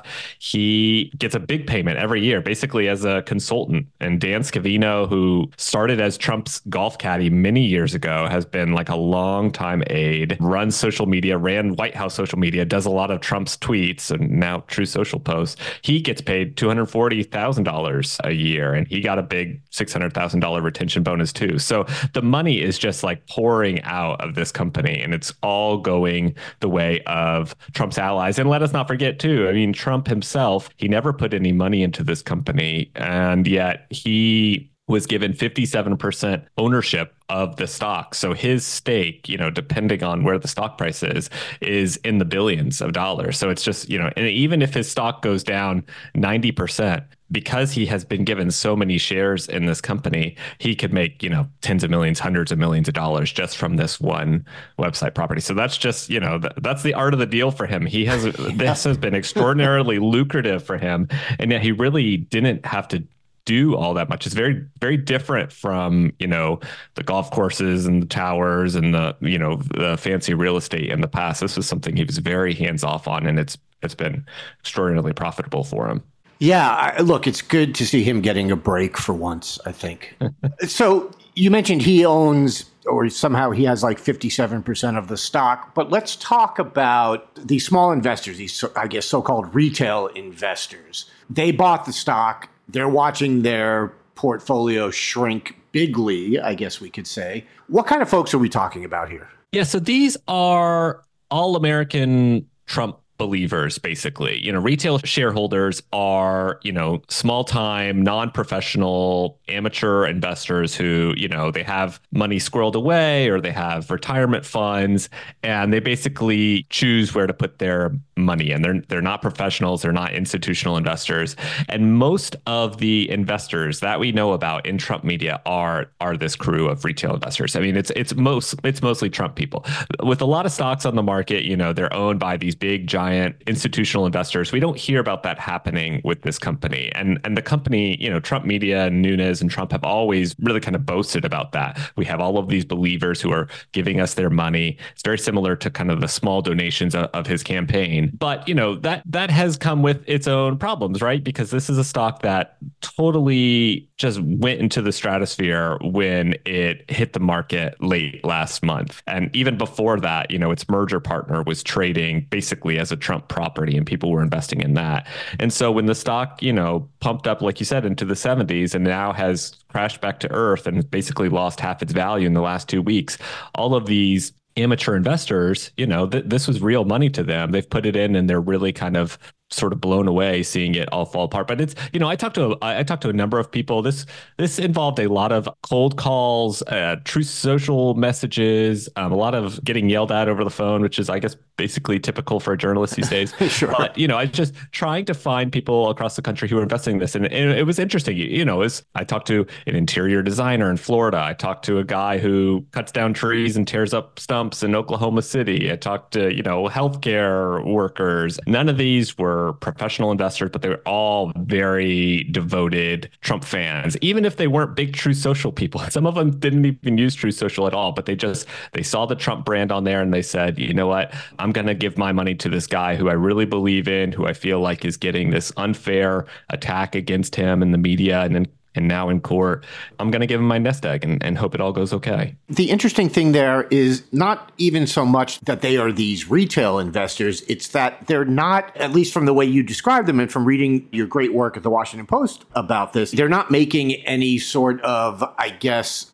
he gets a big payment every year, basically as a consultant. And Dan Scavino, who started as Trump's golf caddy many years ago, has been like a long-time aide, runs social media, ran White House social media, does a lot of Trump's tweets and now True Social posts. He gets paid two hundred forty thousand dollars a year, and he got a big six hundred thousand dollars retention bonus too. So the money is just like pouring out of this company, and it's all going the way of Trump's allies. And let us not forget too, I mean, Trump himself, he never put any money into this company, and yet he was given fifty-seven percent ownership of the stock. So his stake, you know, depending on where the stock price is, is in the billions of dollars. So it's just, you know, and even if his stock goes down ninety percent, because he has been given so many shares in this company, he could make, you know, tens of millions, hundreds of millions of dollars just from this one website property. So that's just, you know, th- that's the art of the deal for him. He has, this has been extraordinarily lucrative for him. And yet he really didn't have to do all that much. It's very, very different from, you know, the golf courses and the towers and the, you know, the fancy real estate in the past. This was something he was very hands off on, and it's it's been extraordinarily profitable for him. Yeah, I, look, it's good to see him getting a break for once, I think. So you mentioned he owns, or somehow he has like fifty-seven percent of the stock, but let's talk about the small investors, these, I guess, so-called retail investors. They bought the stock. They're watching their portfolio shrink bigly, I guess we could say. What kind of folks are we talking about here? Yeah, so these are all-American Trump believers, basically. You know, retail shareholders are, you know, small-time, non-professional, amateur investors who, you know, they have money squirreled away or they have retirement funds, and they basically choose where to put their money in. They're they're not professionals, they're not institutional investors. And most of the investors that we know about in Trump media are are this crew of retail investors. I mean, it's it's most it's mostly Trump people. With a lot of stocks on the market, you know, they're owned by these big giant institutional investors. We don't hear about that happening with this company. And and the company, you know, Trump media and Nunes and Trump have always really kind of boasted about that. We have all of these believers who are giving us their money. It's very similar to kind of the small donations of, of his campaign. But, you know, that that has come with its own problems, right? Because this is a stock that totally just went into the stratosphere when it hit the market late last month. And even before that, you know, its merger partner was trading basically as a Trump property, and people were investing in that. And so when the stock, you know, pumped up, like you said, into the seventies and now has crashed back to earth and basically lost half its value in the last two weeks, all of these amateur investors, you know, th- this was real money to them. They've put it in and they're really kind of sort of blown away seeing it all fall apart. But it's, you know, I talked to a, I talked to a number of people. This this involved a lot of cold calls, uh, Truth Social messages, um, a lot of getting yelled at over the phone, which is, I guess, basically typical for a journalist these days. Sure. But, you know, I just trying to find people across the country who are investing in this. And, and it was interesting. You know, was, I talked to an interior designer in Florida. I talked to a guy who cuts down trees and tears up stumps in Oklahoma City. I talked to, you know, healthcare workers. None of these were professional investors, but they were all very devoted Trump fans, even if they weren't big Truth Social people. Some of them didn't even use Truth Social at all, but they just, they saw the Trump brand on there and they said, you know what, I'm going to give my money to this guy who I really believe in, who I feel like is getting this unfair attack against him in the media and then and now in court. I'm going to give him my nest egg and, and hope it all goes okay. The interesting thing there is not even so much that they are these retail investors. It's that they're not, at least from the way you describe them and from reading your great work at the Washington Post about this, they're not making any sort of, I guess,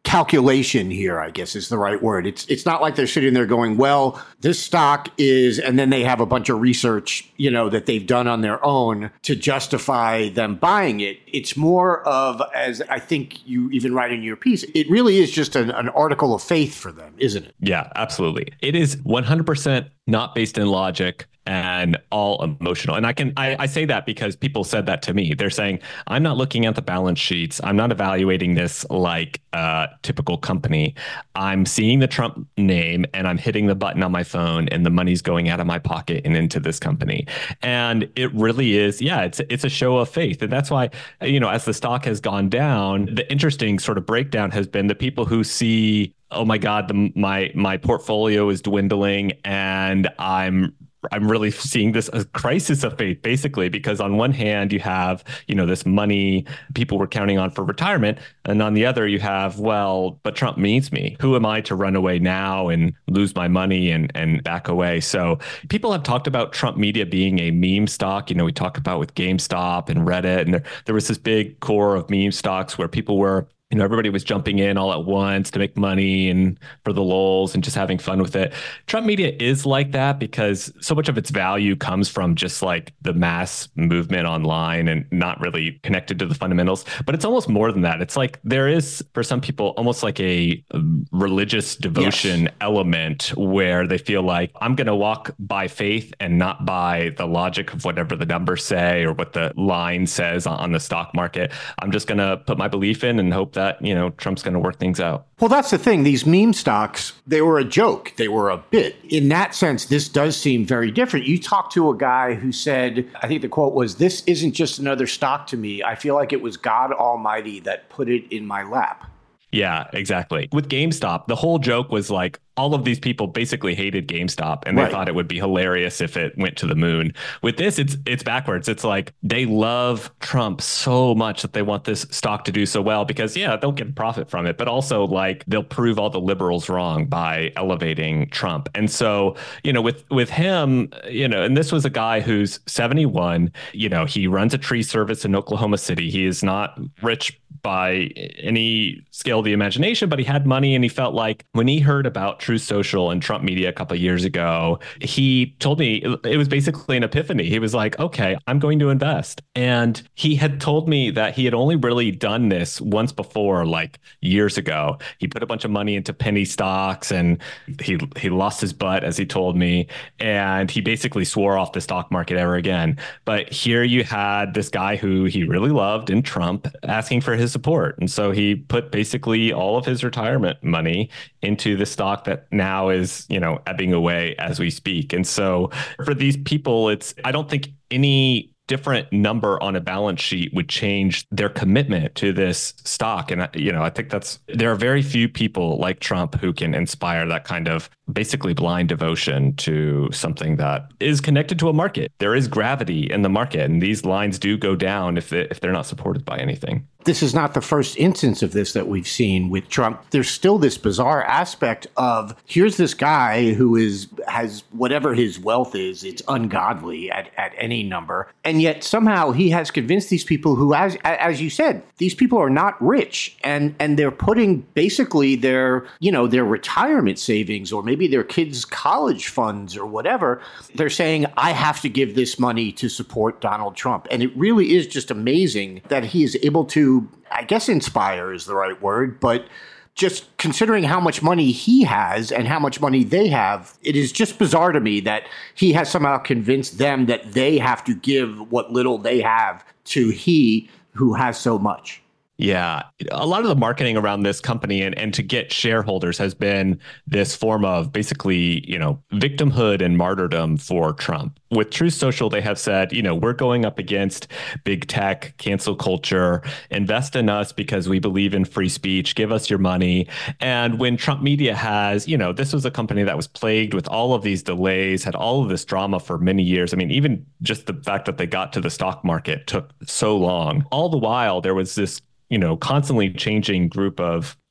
calculation here, I guess is the right word. It's it's not like they're sitting there going, well, this stock is, and then they have a bunch of research, you know, that they've done on their own to justify them buying it. It's more of, as I think you even write in your piece, it really is just an, an article of faith for them, isn't it? Yeah, absolutely. It is one hundred percent not based in logic and all emotional. And I can I, I say that because people said that to me. They're saying, I'm not looking at the balance sheets. I'm not evaluating this like a typical company. I'm seeing the Trump name and I'm hitting the button on my phone and the money's going out of my pocket and into this company. And it really is, yeah, it's it's a show of faith. And that's why, you know, as the stock has gone down, the interesting sort of breakdown has been the people who see, oh my God, the, my my portfolio is dwindling and I'm I'm really seeing this as a crisis of faith, basically, because on one hand, you have, you know, this money people were counting on for retirement. And on the other, you have, well, but Trump needs me. Who am I to run away now and lose my money and, and back away? So people have talked about Trump media being a meme stock. You know, we talk about with GameStop and Reddit, and there, there was this big core of meme stocks where people were, you know, everybody was jumping in all at once to make money and for the lulz and just having fun with it. Trump media is like that because so much of its value comes from just like the mass movement online and not really connected to the fundamentals. But it's almost more than that. It's like there is, for some people, almost like a religious devotion yes. element where they feel like I'm going to walk by faith and not by the logic of whatever the numbers say or what the line says on the stock market. I'm just going to put my belief in and hope that that, you know, Trump's going to work things out. Well, that's the thing. These meme stocks, they were a joke. They were a bit. In that sense, this does seem very different. You talked to a guy who said, I think the quote was, this isn't just another stock to me. I feel like it was God Almighty that put it in my lap. Yeah, exactly. With GameStop, the whole joke was like all of these people basically hated GameStop and they right. thought it would be hilarious if it went to the moon. With this, it's it's backwards. It's like they love Trump so much that they want this stock to do so well because, yeah, they'll get profit from it, but also like they'll prove all the liberals wrong by elevating Trump. And so, you know, with with him, you know, and this was a guy who's seventy-one, you know, he runs a tree service in Oklahoma City. He is not rich by any scale of the imagination, but he had money and he felt like when he heard about Truth Social and Trump media a couple of years ago, he told me it was basically an epiphany. He was like, okay, I'm going to invest. And he had told me that he had only really done this once before, like years ago. He put a bunch of money into penny stocks and he he lost his butt, as he told me. And he basically swore off the stock market ever again. But here you had this guy who he really loved in Trump asking for his support. And so he put basically all of his retirement money into the stock that now is, you know, ebbing away as we speak. And so for these people, it's, I don't think any different number on a balance sheet would change their commitment to this stock. And, you know, I think that's, there are very few people like Trump who can inspire that kind of basically blind devotion to something that is connected to a market. There is gravity in the market, and these lines do go down if they, if they're not supported by anything. This is not the first instance of this that we've seen with Trump. There's still this bizarre aspect of here's this guy who is has whatever his wealth is, it's ungodly at, at any number. And yet somehow he has convinced these people who, as as you said, these people are not rich and, and they're putting basically their, you know, their retirement savings or maybe their kids' college funds or whatever. They're saying, I have to give this money to support Donald Trump. And it really is just amazing that he is able to, I guess inspire is the right word, but just considering how much money he has and how much money they have, it is just bizarre to me that he has somehow convinced them that they have to give what little they have to he who has so much. Yeah, a lot of the marketing around this company and, and to get shareholders has been this form of basically, you know, victimhood and martyrdom for Trump. With Truth Social, they have said, you know, we're going up against big tech, cancel culture, invest in us because we believe in free speech, give us your money. And when Trump media has, you know, this was a company that was plagued with all of these delays, had all of this drama for many years. I mean, even just the fact that they got to the stock market took so long. All the while, there was this, you know, constantly changing group of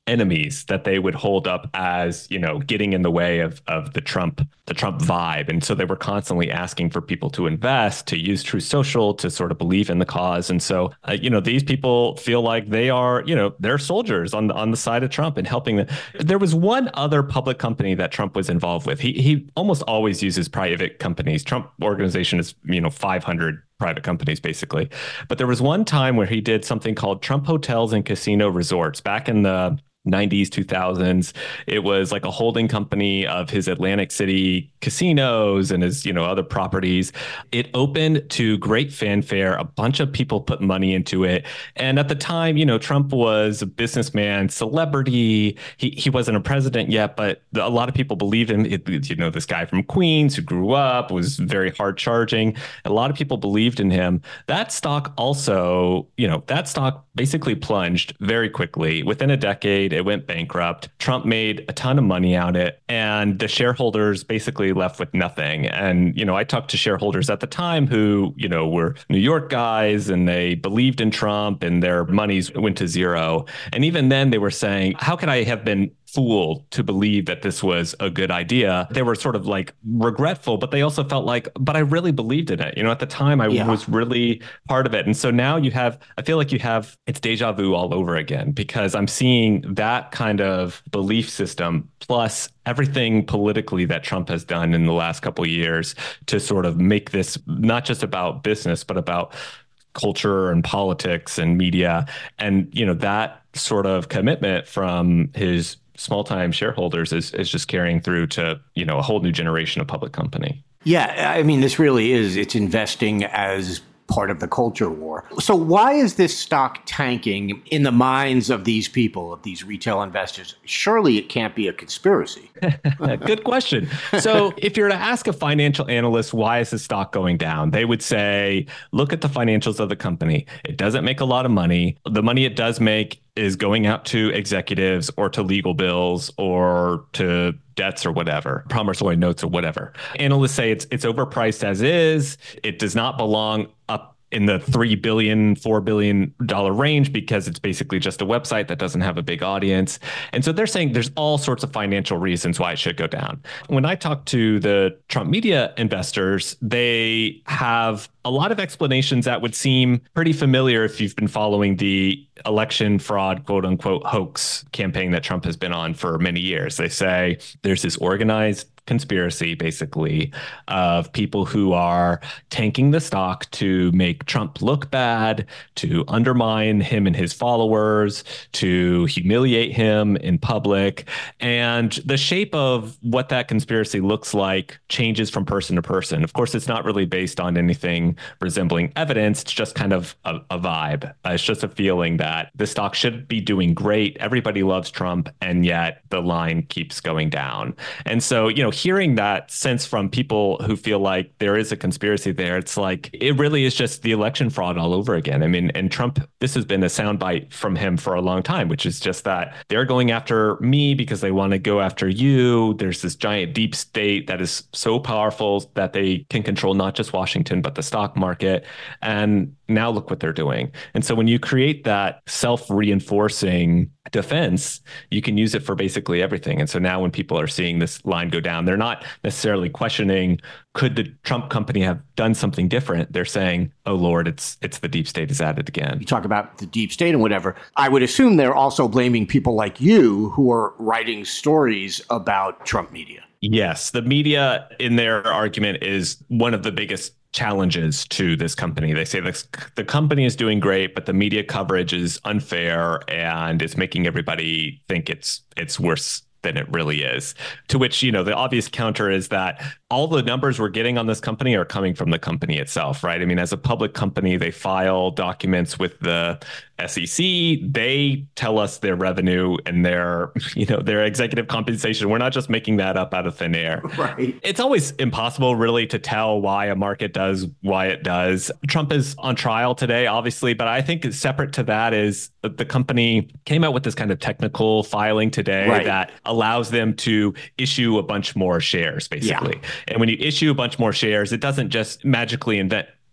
enemies that they would hold up as, you know, getting in the way of of the Trump the Trump vibe. And so they were constantly asking for people to invest, to use Truth Social, to sort of believe in the cause. And so, uh, you know, these people feel like they are, you know, they're soldiers on the on the side of Trump and helping them. There was one other public company that Trump was involved with. He he almost always uses private companies. Trump organization is, you know, five hundred private companies, basically. But there was one time where he did something called Trump Hotels and Casino Resorts back in the nineties, two thousands. It was like a holding company of his Atlantic City casinos and his, you know, other properties. It opened to great fanfare. A bunch of people put money into it. And at the time, you know, Trump was a businessman, celebrity. He he wasn't a president yet, but a lot of people believed him. It, you know, this guy from Queens who grew up, was very hard charging. A lot of people believed in him. That stock also, you know, that stock basically plunged very quickly. Within a decade, it went bankrupt. Trump made a ton of money out of it, and the shareholders basically left with nothing. And, you know, I talked to shareholders at the time who, you know, were New York guys, and they believed in Trump, and their monies went to zero. And even then they were saying, how could I have been fooled to believe that this was a good idea? They were sort of like regretful, but they also felt like, but I really believed in it. You know, at the time I yeah. was really part of it. And so now you have, I feel like you have, it's deja vu all over again, because I'm seeing that kind of belief system plus everything politically that Trump has done in the last couple of years to sort of make this not just about business, but about culture and politics and media. And, you know, that sort of commitment from his small-time shareholders is is just carrying through to, you know, a whole new generation of public company. Yeah, I mean, this really is, it's investing as part of the culture war. So why is this stock tanking in the minds of these people, of these retail investors? Surely it can't be a conspiracy. Good question. So if you're to ask a financial analyst, why is the stock going down? They would say, look at the financials of the company. It doesn't make a lot of money. The money it does make is going out to executives or to legal bills or to debts or whatever, promissory notes or whatever. Analysts say it's it's overpriced as is. It does not belong up in the three billion dollars, four billion dollars range because it's basically just a website that doesn't have a big audience. And so they're saying there's all sorts of financial reasons why it should go down. When I talk to the Trump media investors, they have a lot of explanations that would seem pretty familiar if you've been following the election fraud, quote unquote, hoax campaign that Trump has been on for many years. They say there's this organized conspiracy, basically, of people who are tanking the stock to make Trump look bad, to undermine him and his followers, to humiliate him in public. And the shape of what that conspiracy looks like changes from person to person. Of course, it's not really based on anything resembling evidence. It's just kind of a, a vibe. Uh, it's just a feeling that the stock should be doing great. Everybody loves Trump, and yet the line keeps going down. And so, you know, hearing that sense from people who feel like there is a conspiracy there, it's like, it really is just the election fraud all over again. I mean, and Trump, this has been a soundbite from him for a long time, which is just that they're going after me because they want to go after you. There's this giant deep state that is so powerful that they can control not just Washington, but the stock market. And now look what they're doing. And so when you create that self-reinforcing defense, you can use it for basically everything. And so now when people are seeing this line go down, they're not necessarily questioning, could the Trump company have done something different? They're saying, oh, Lord, it's it's the deep state is at it again. You talk about the deep state and whatever. I would assume they're also blaming people like you who are writing stories about Trump media. Yes, the media in their argument is one of the biggest challenges to this company. They say this, the company is doing great, but the media coverage is unfair and it's making everybody think it's it's worse than it really is. To which, you know, the obvious counter is that all the numbers we're getting on this company are coming from the company itself, right? I mean, as a public company, they file documents with the S E C. They tell us their revenue and their, you know, their executive compensation. We're not just making that up out of thin air. Right. It's always impossible really to tell why a market does why it does. Trump is on trial today, obviously, but I think separate to that is the company came out with this kind of technical filing today right. that allows them to issue a bunch more shares, basically. Yeah. And when you issue a bunch more shares, it doesn't just magically invent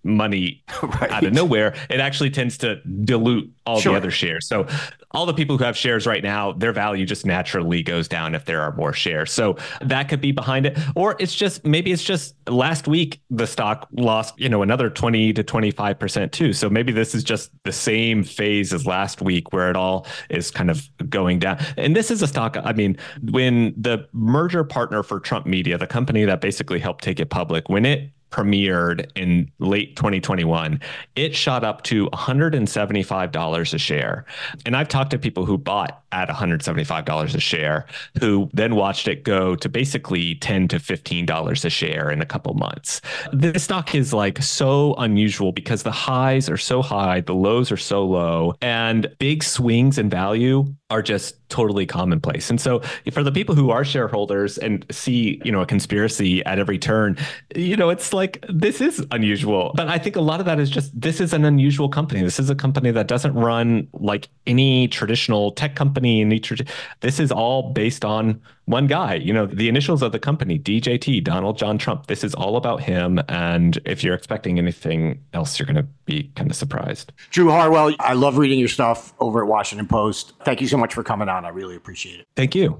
money right. out of nowhere, it actually tends to dilute all sure. the other shares. So all the people who have shares right now, their value just naturally goes down if there are more shares. So that could be behind it. Or it's just, maybe it's just last week, the stock lost, you know, another twenty to twenty-five percent too. So maybe this is just the same phase as last week where it all is kind of going down. And this is a stock, I mean, when the merger partner for Trump Media, the company that basically helped take it public, when it premiered in late twenty twenty-one, it shot up to one hundred seventy-five dollars a share. And I've talked to people who bought at one hundred seventy-five dollars a share, who then watched it go to basically ten to fifteen dollars a share in a couple months. This stock is like so unusual because the highs are so high, the lows are so low, and big swings in value are just totally commonplace. And so for the people who are shareholders and see, you know, a conspiracy at every turn, you know, it's like, this is unusual. But I think a lot of that is just, this is an unusual company. This is a company that doesn't run like any traditional tech company. Any tra- this is all based on one guy, you know, the initials of the company, D J T, Donald John Trump. This is all about him. And if you're expecting anything else, you're going to be kind of surprised. Drew Harwell, I love reading your stuff over at Washington Post. Thank you so much for coming on. I really appreciate it. Thank you.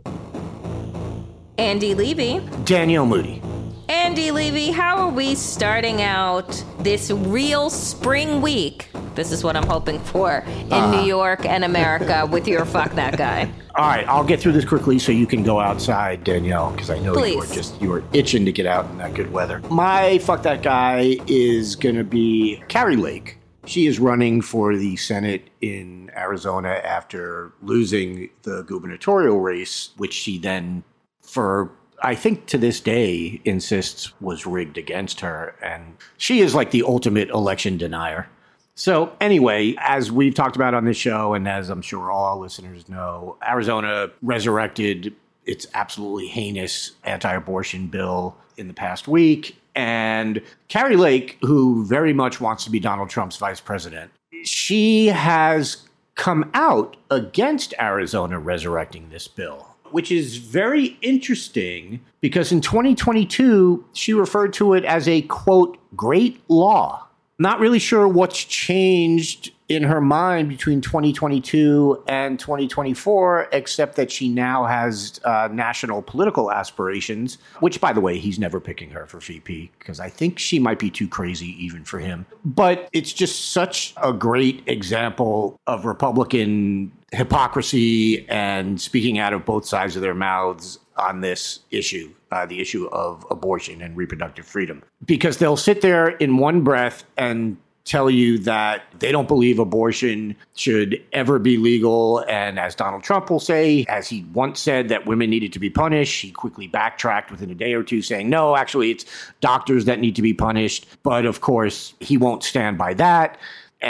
Andy Levy. Danielle Moody. Andy Levy, how are we starting out this real spring week? This is what I'm hoping for in uh, New York and America with your fuck that guy. All right, I'll get through this quickly so you can go outside, Danielle, because I know Please. you are just you are itching to get out in that good weather. My fuck that guy is going to be Kari Lake. She is running for the Senate in Arizona after losing the gubernatorial race, which she then, for I think to this day, insists was rigged against her. And she is like the ultimate election denier. So anyway, as we've talked about on this show, and as I'm sure all our listeners know, Arizona resurrected its absolutely heinous anti-abortion bill in the past week. And Kari Lake, who very much wants to be Donald Trump's vice president, she has come out against Arizona resurrecting this bill, which is very interesting because in twenty twenty-two, she referred to it as a, quote, great law. Not really sure what's changed in her mind between twenty twenty-two and twenty twenty-four, except that she now has uh, national political aspirations, which, by the way, he's never picking her for V P because I think she might be too crazy even for him. But it's just such a great example of Republican hypocrisy and speaking out of both sides of their mouths on this issue, uh, the issue of abortion and reproductive freedom, because they'll sit there in one breath and tell you that they don't believe abortion should ever be legal. And as Donald Trump will say, as he once said that women needed to be punished, he quickly backtracked within a day or two saying, no, actually, it's doctors that need to be punished. But of course, he won't stand by that.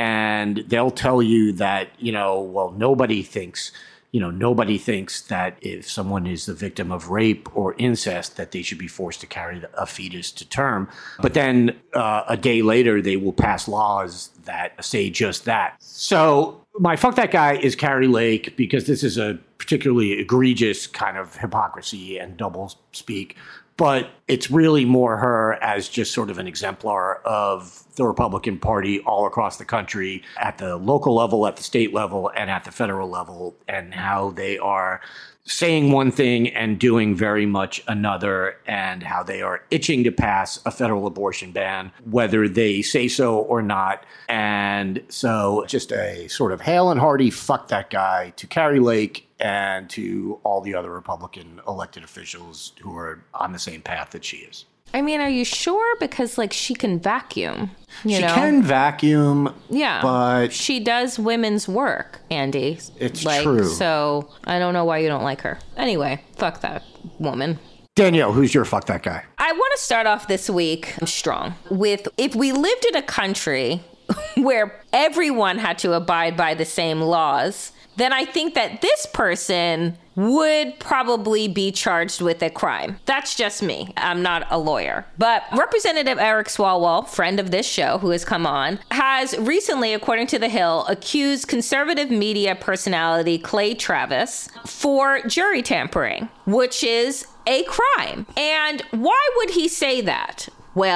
And they'll tell you that, you know, well, nobody thinks, you know, nobody thinks that if someone is the victim of rape or incest, that they should be forced to carry a fetus to term. But then uh, a day later, they will pass laws that say just that. So my fuck that guy is Kari Lake, because this is a particularly egregious kind of hypocrisy and double speak. But it's really more her as just sort of an exemplar of the Republican Party all across the country, at the local level, at the state level, and at the federal level, and how they are saying one thing and doing very much another, and how they are itching to pass a federal abortion ban, whether they say so or not. And so just a sort of hail and hearty fuck that guy to Kari Lake and to all the other Republican elected officials who are on the same path that she is. I mean, are you sure? Because, like, she can vacuum, you she know? can vacuum, yeah, but she does women's work, Andy. It's like, true. So I don't know why you don't like her. Anyway, fuck that woman. Danielle, who's your fuck that guy? I want to start off this week strong with, if we lived in a country where everyone had to abide by the same laws, then I think that this person would probably be charged with a crime. That's just me. I'm not a lawyer. But Representative Eric Swalwell, friend of this show who has come on, has recently, according to The Hill, accused conservative media personality Clay Travis for jury tampering, which is a crime. And why would he say that? Well,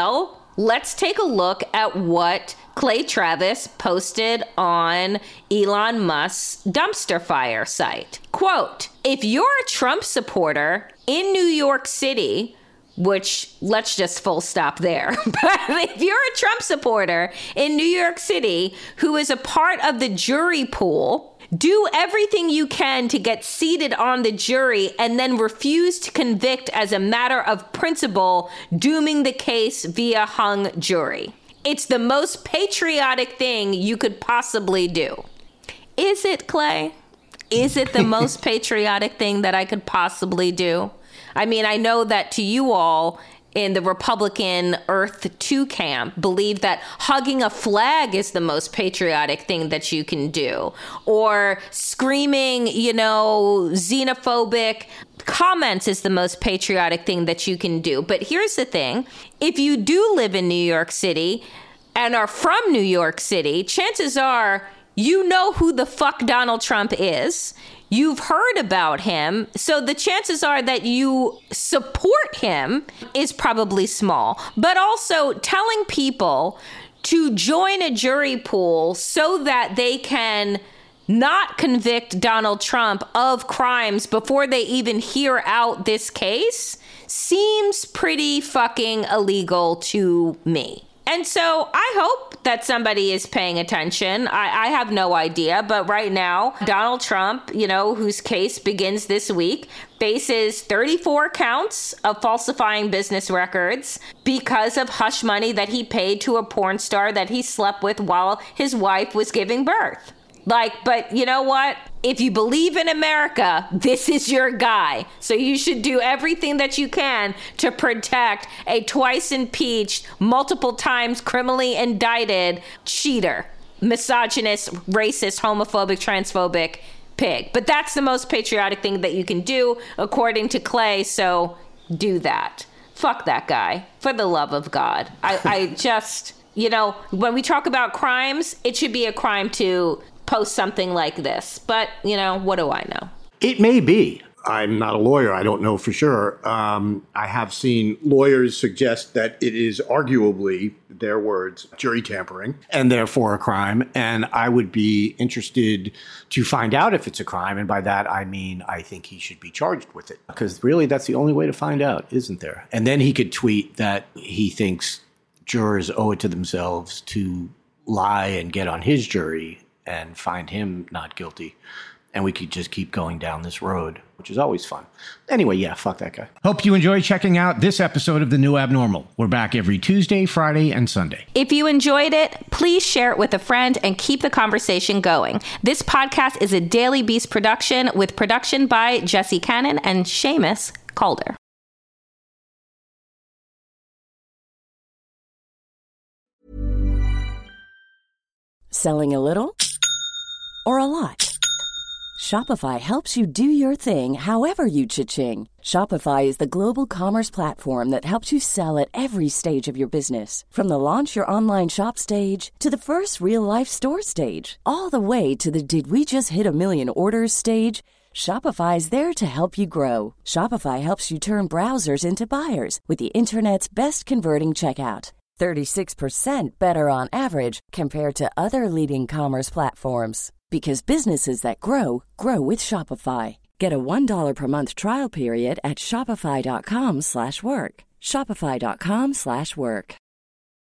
let's take a look at what Clay Travis posted on Elon Musk's dumpster fire site. Quote, if you're a Trump supporter in New York City, which let's just full stop there. But if you're a Trump supporter in New York City who is a part of the jury pool, do everything you can to get seated on the jury and then refuse to convict as a matter of principle, dooming the case via hung jury. It's the most patriotic thing you could possibly do. Is it, Clay? Is it the most patriotic thing that I could possibly do? I mean, I know that to you all in the Republican Earth two camp believe that hugging a flag is the most patriotic thing that you can do, or screaming, you know, xenophobic comments is the most patriotic thing that you can do. But here's the thing. If you do live in New York City and are from New York City, chances are you know who the fuck Donald Trump is. You've heard about him, so the chances are that you support him is probably small. But also telling people to join a jury pool so that they can not convict Donald Trump of crimes before they even hear out this case seems pretty fucking illegal to me. And so I hope that somebody is paying attention. I, I have no idea. But right now, Donald Trump, you know, whose case begins this week, faces thirty-four counts of falsifying business records because of hush money that he paid to a porn star that he slept with while his wife was giving birth. Like, but you know what? If you believe in America, this is your guy. So you should do everything that you can to protect a twice impeached, multiple times criminally indicted cheater, misogynist, racist, homophobic, transphobic pig. But that's the most patriotic thing that you can do, according to Clay. So do that. Fuck that guy. For the love of God. I, I just, you know, when we talk about crimes, it should be a crime to post something like this. But, you know, what do I know? It may be. I'm not a lawyer. I don't know for sure. Um, I have seen lawyers suggest that it is arguably, their words, jury tampering and therefore a crime. And I would be interested to find out if it's a crime. And by that, I mean, I think he should be charged with it, because really that's the only way to find out, isn't there? And then he could tweet that he thinks jurors owe it to themselves to lie and get on his jury and find him not guilty. And we could just keep going down this road, which is always fun. Anyway, yeah, fuck that guy. Hope you enjoyed checking out this episode of The New Abnormal. We're back every Tuesday, Friday, and Sunday. If you enjoyed it, please share it with a friend and keep the conversation going. This podcast is a Daily Beast production with production by Jesse Cannon and Seamus Calder. Selling a little or a lot? Shopify helps you do your thing however you cha-ching. Shopify is the global commerce platform that helps you sell at every stage of your business. From the launch your online shop stage to the first real-life store stage, all the way to the did we just hit a million orders stage. Shopify is there to help you grow. Shopify helps you turn browsers into buyers with the internet's best converting checkout. thirty-six percent better on average compared to other leading commerce platforms. Because businesses that grow, grow with Shopify. Get a one dollar per month trial period at shopify.com slash work. Shopify.com slash work.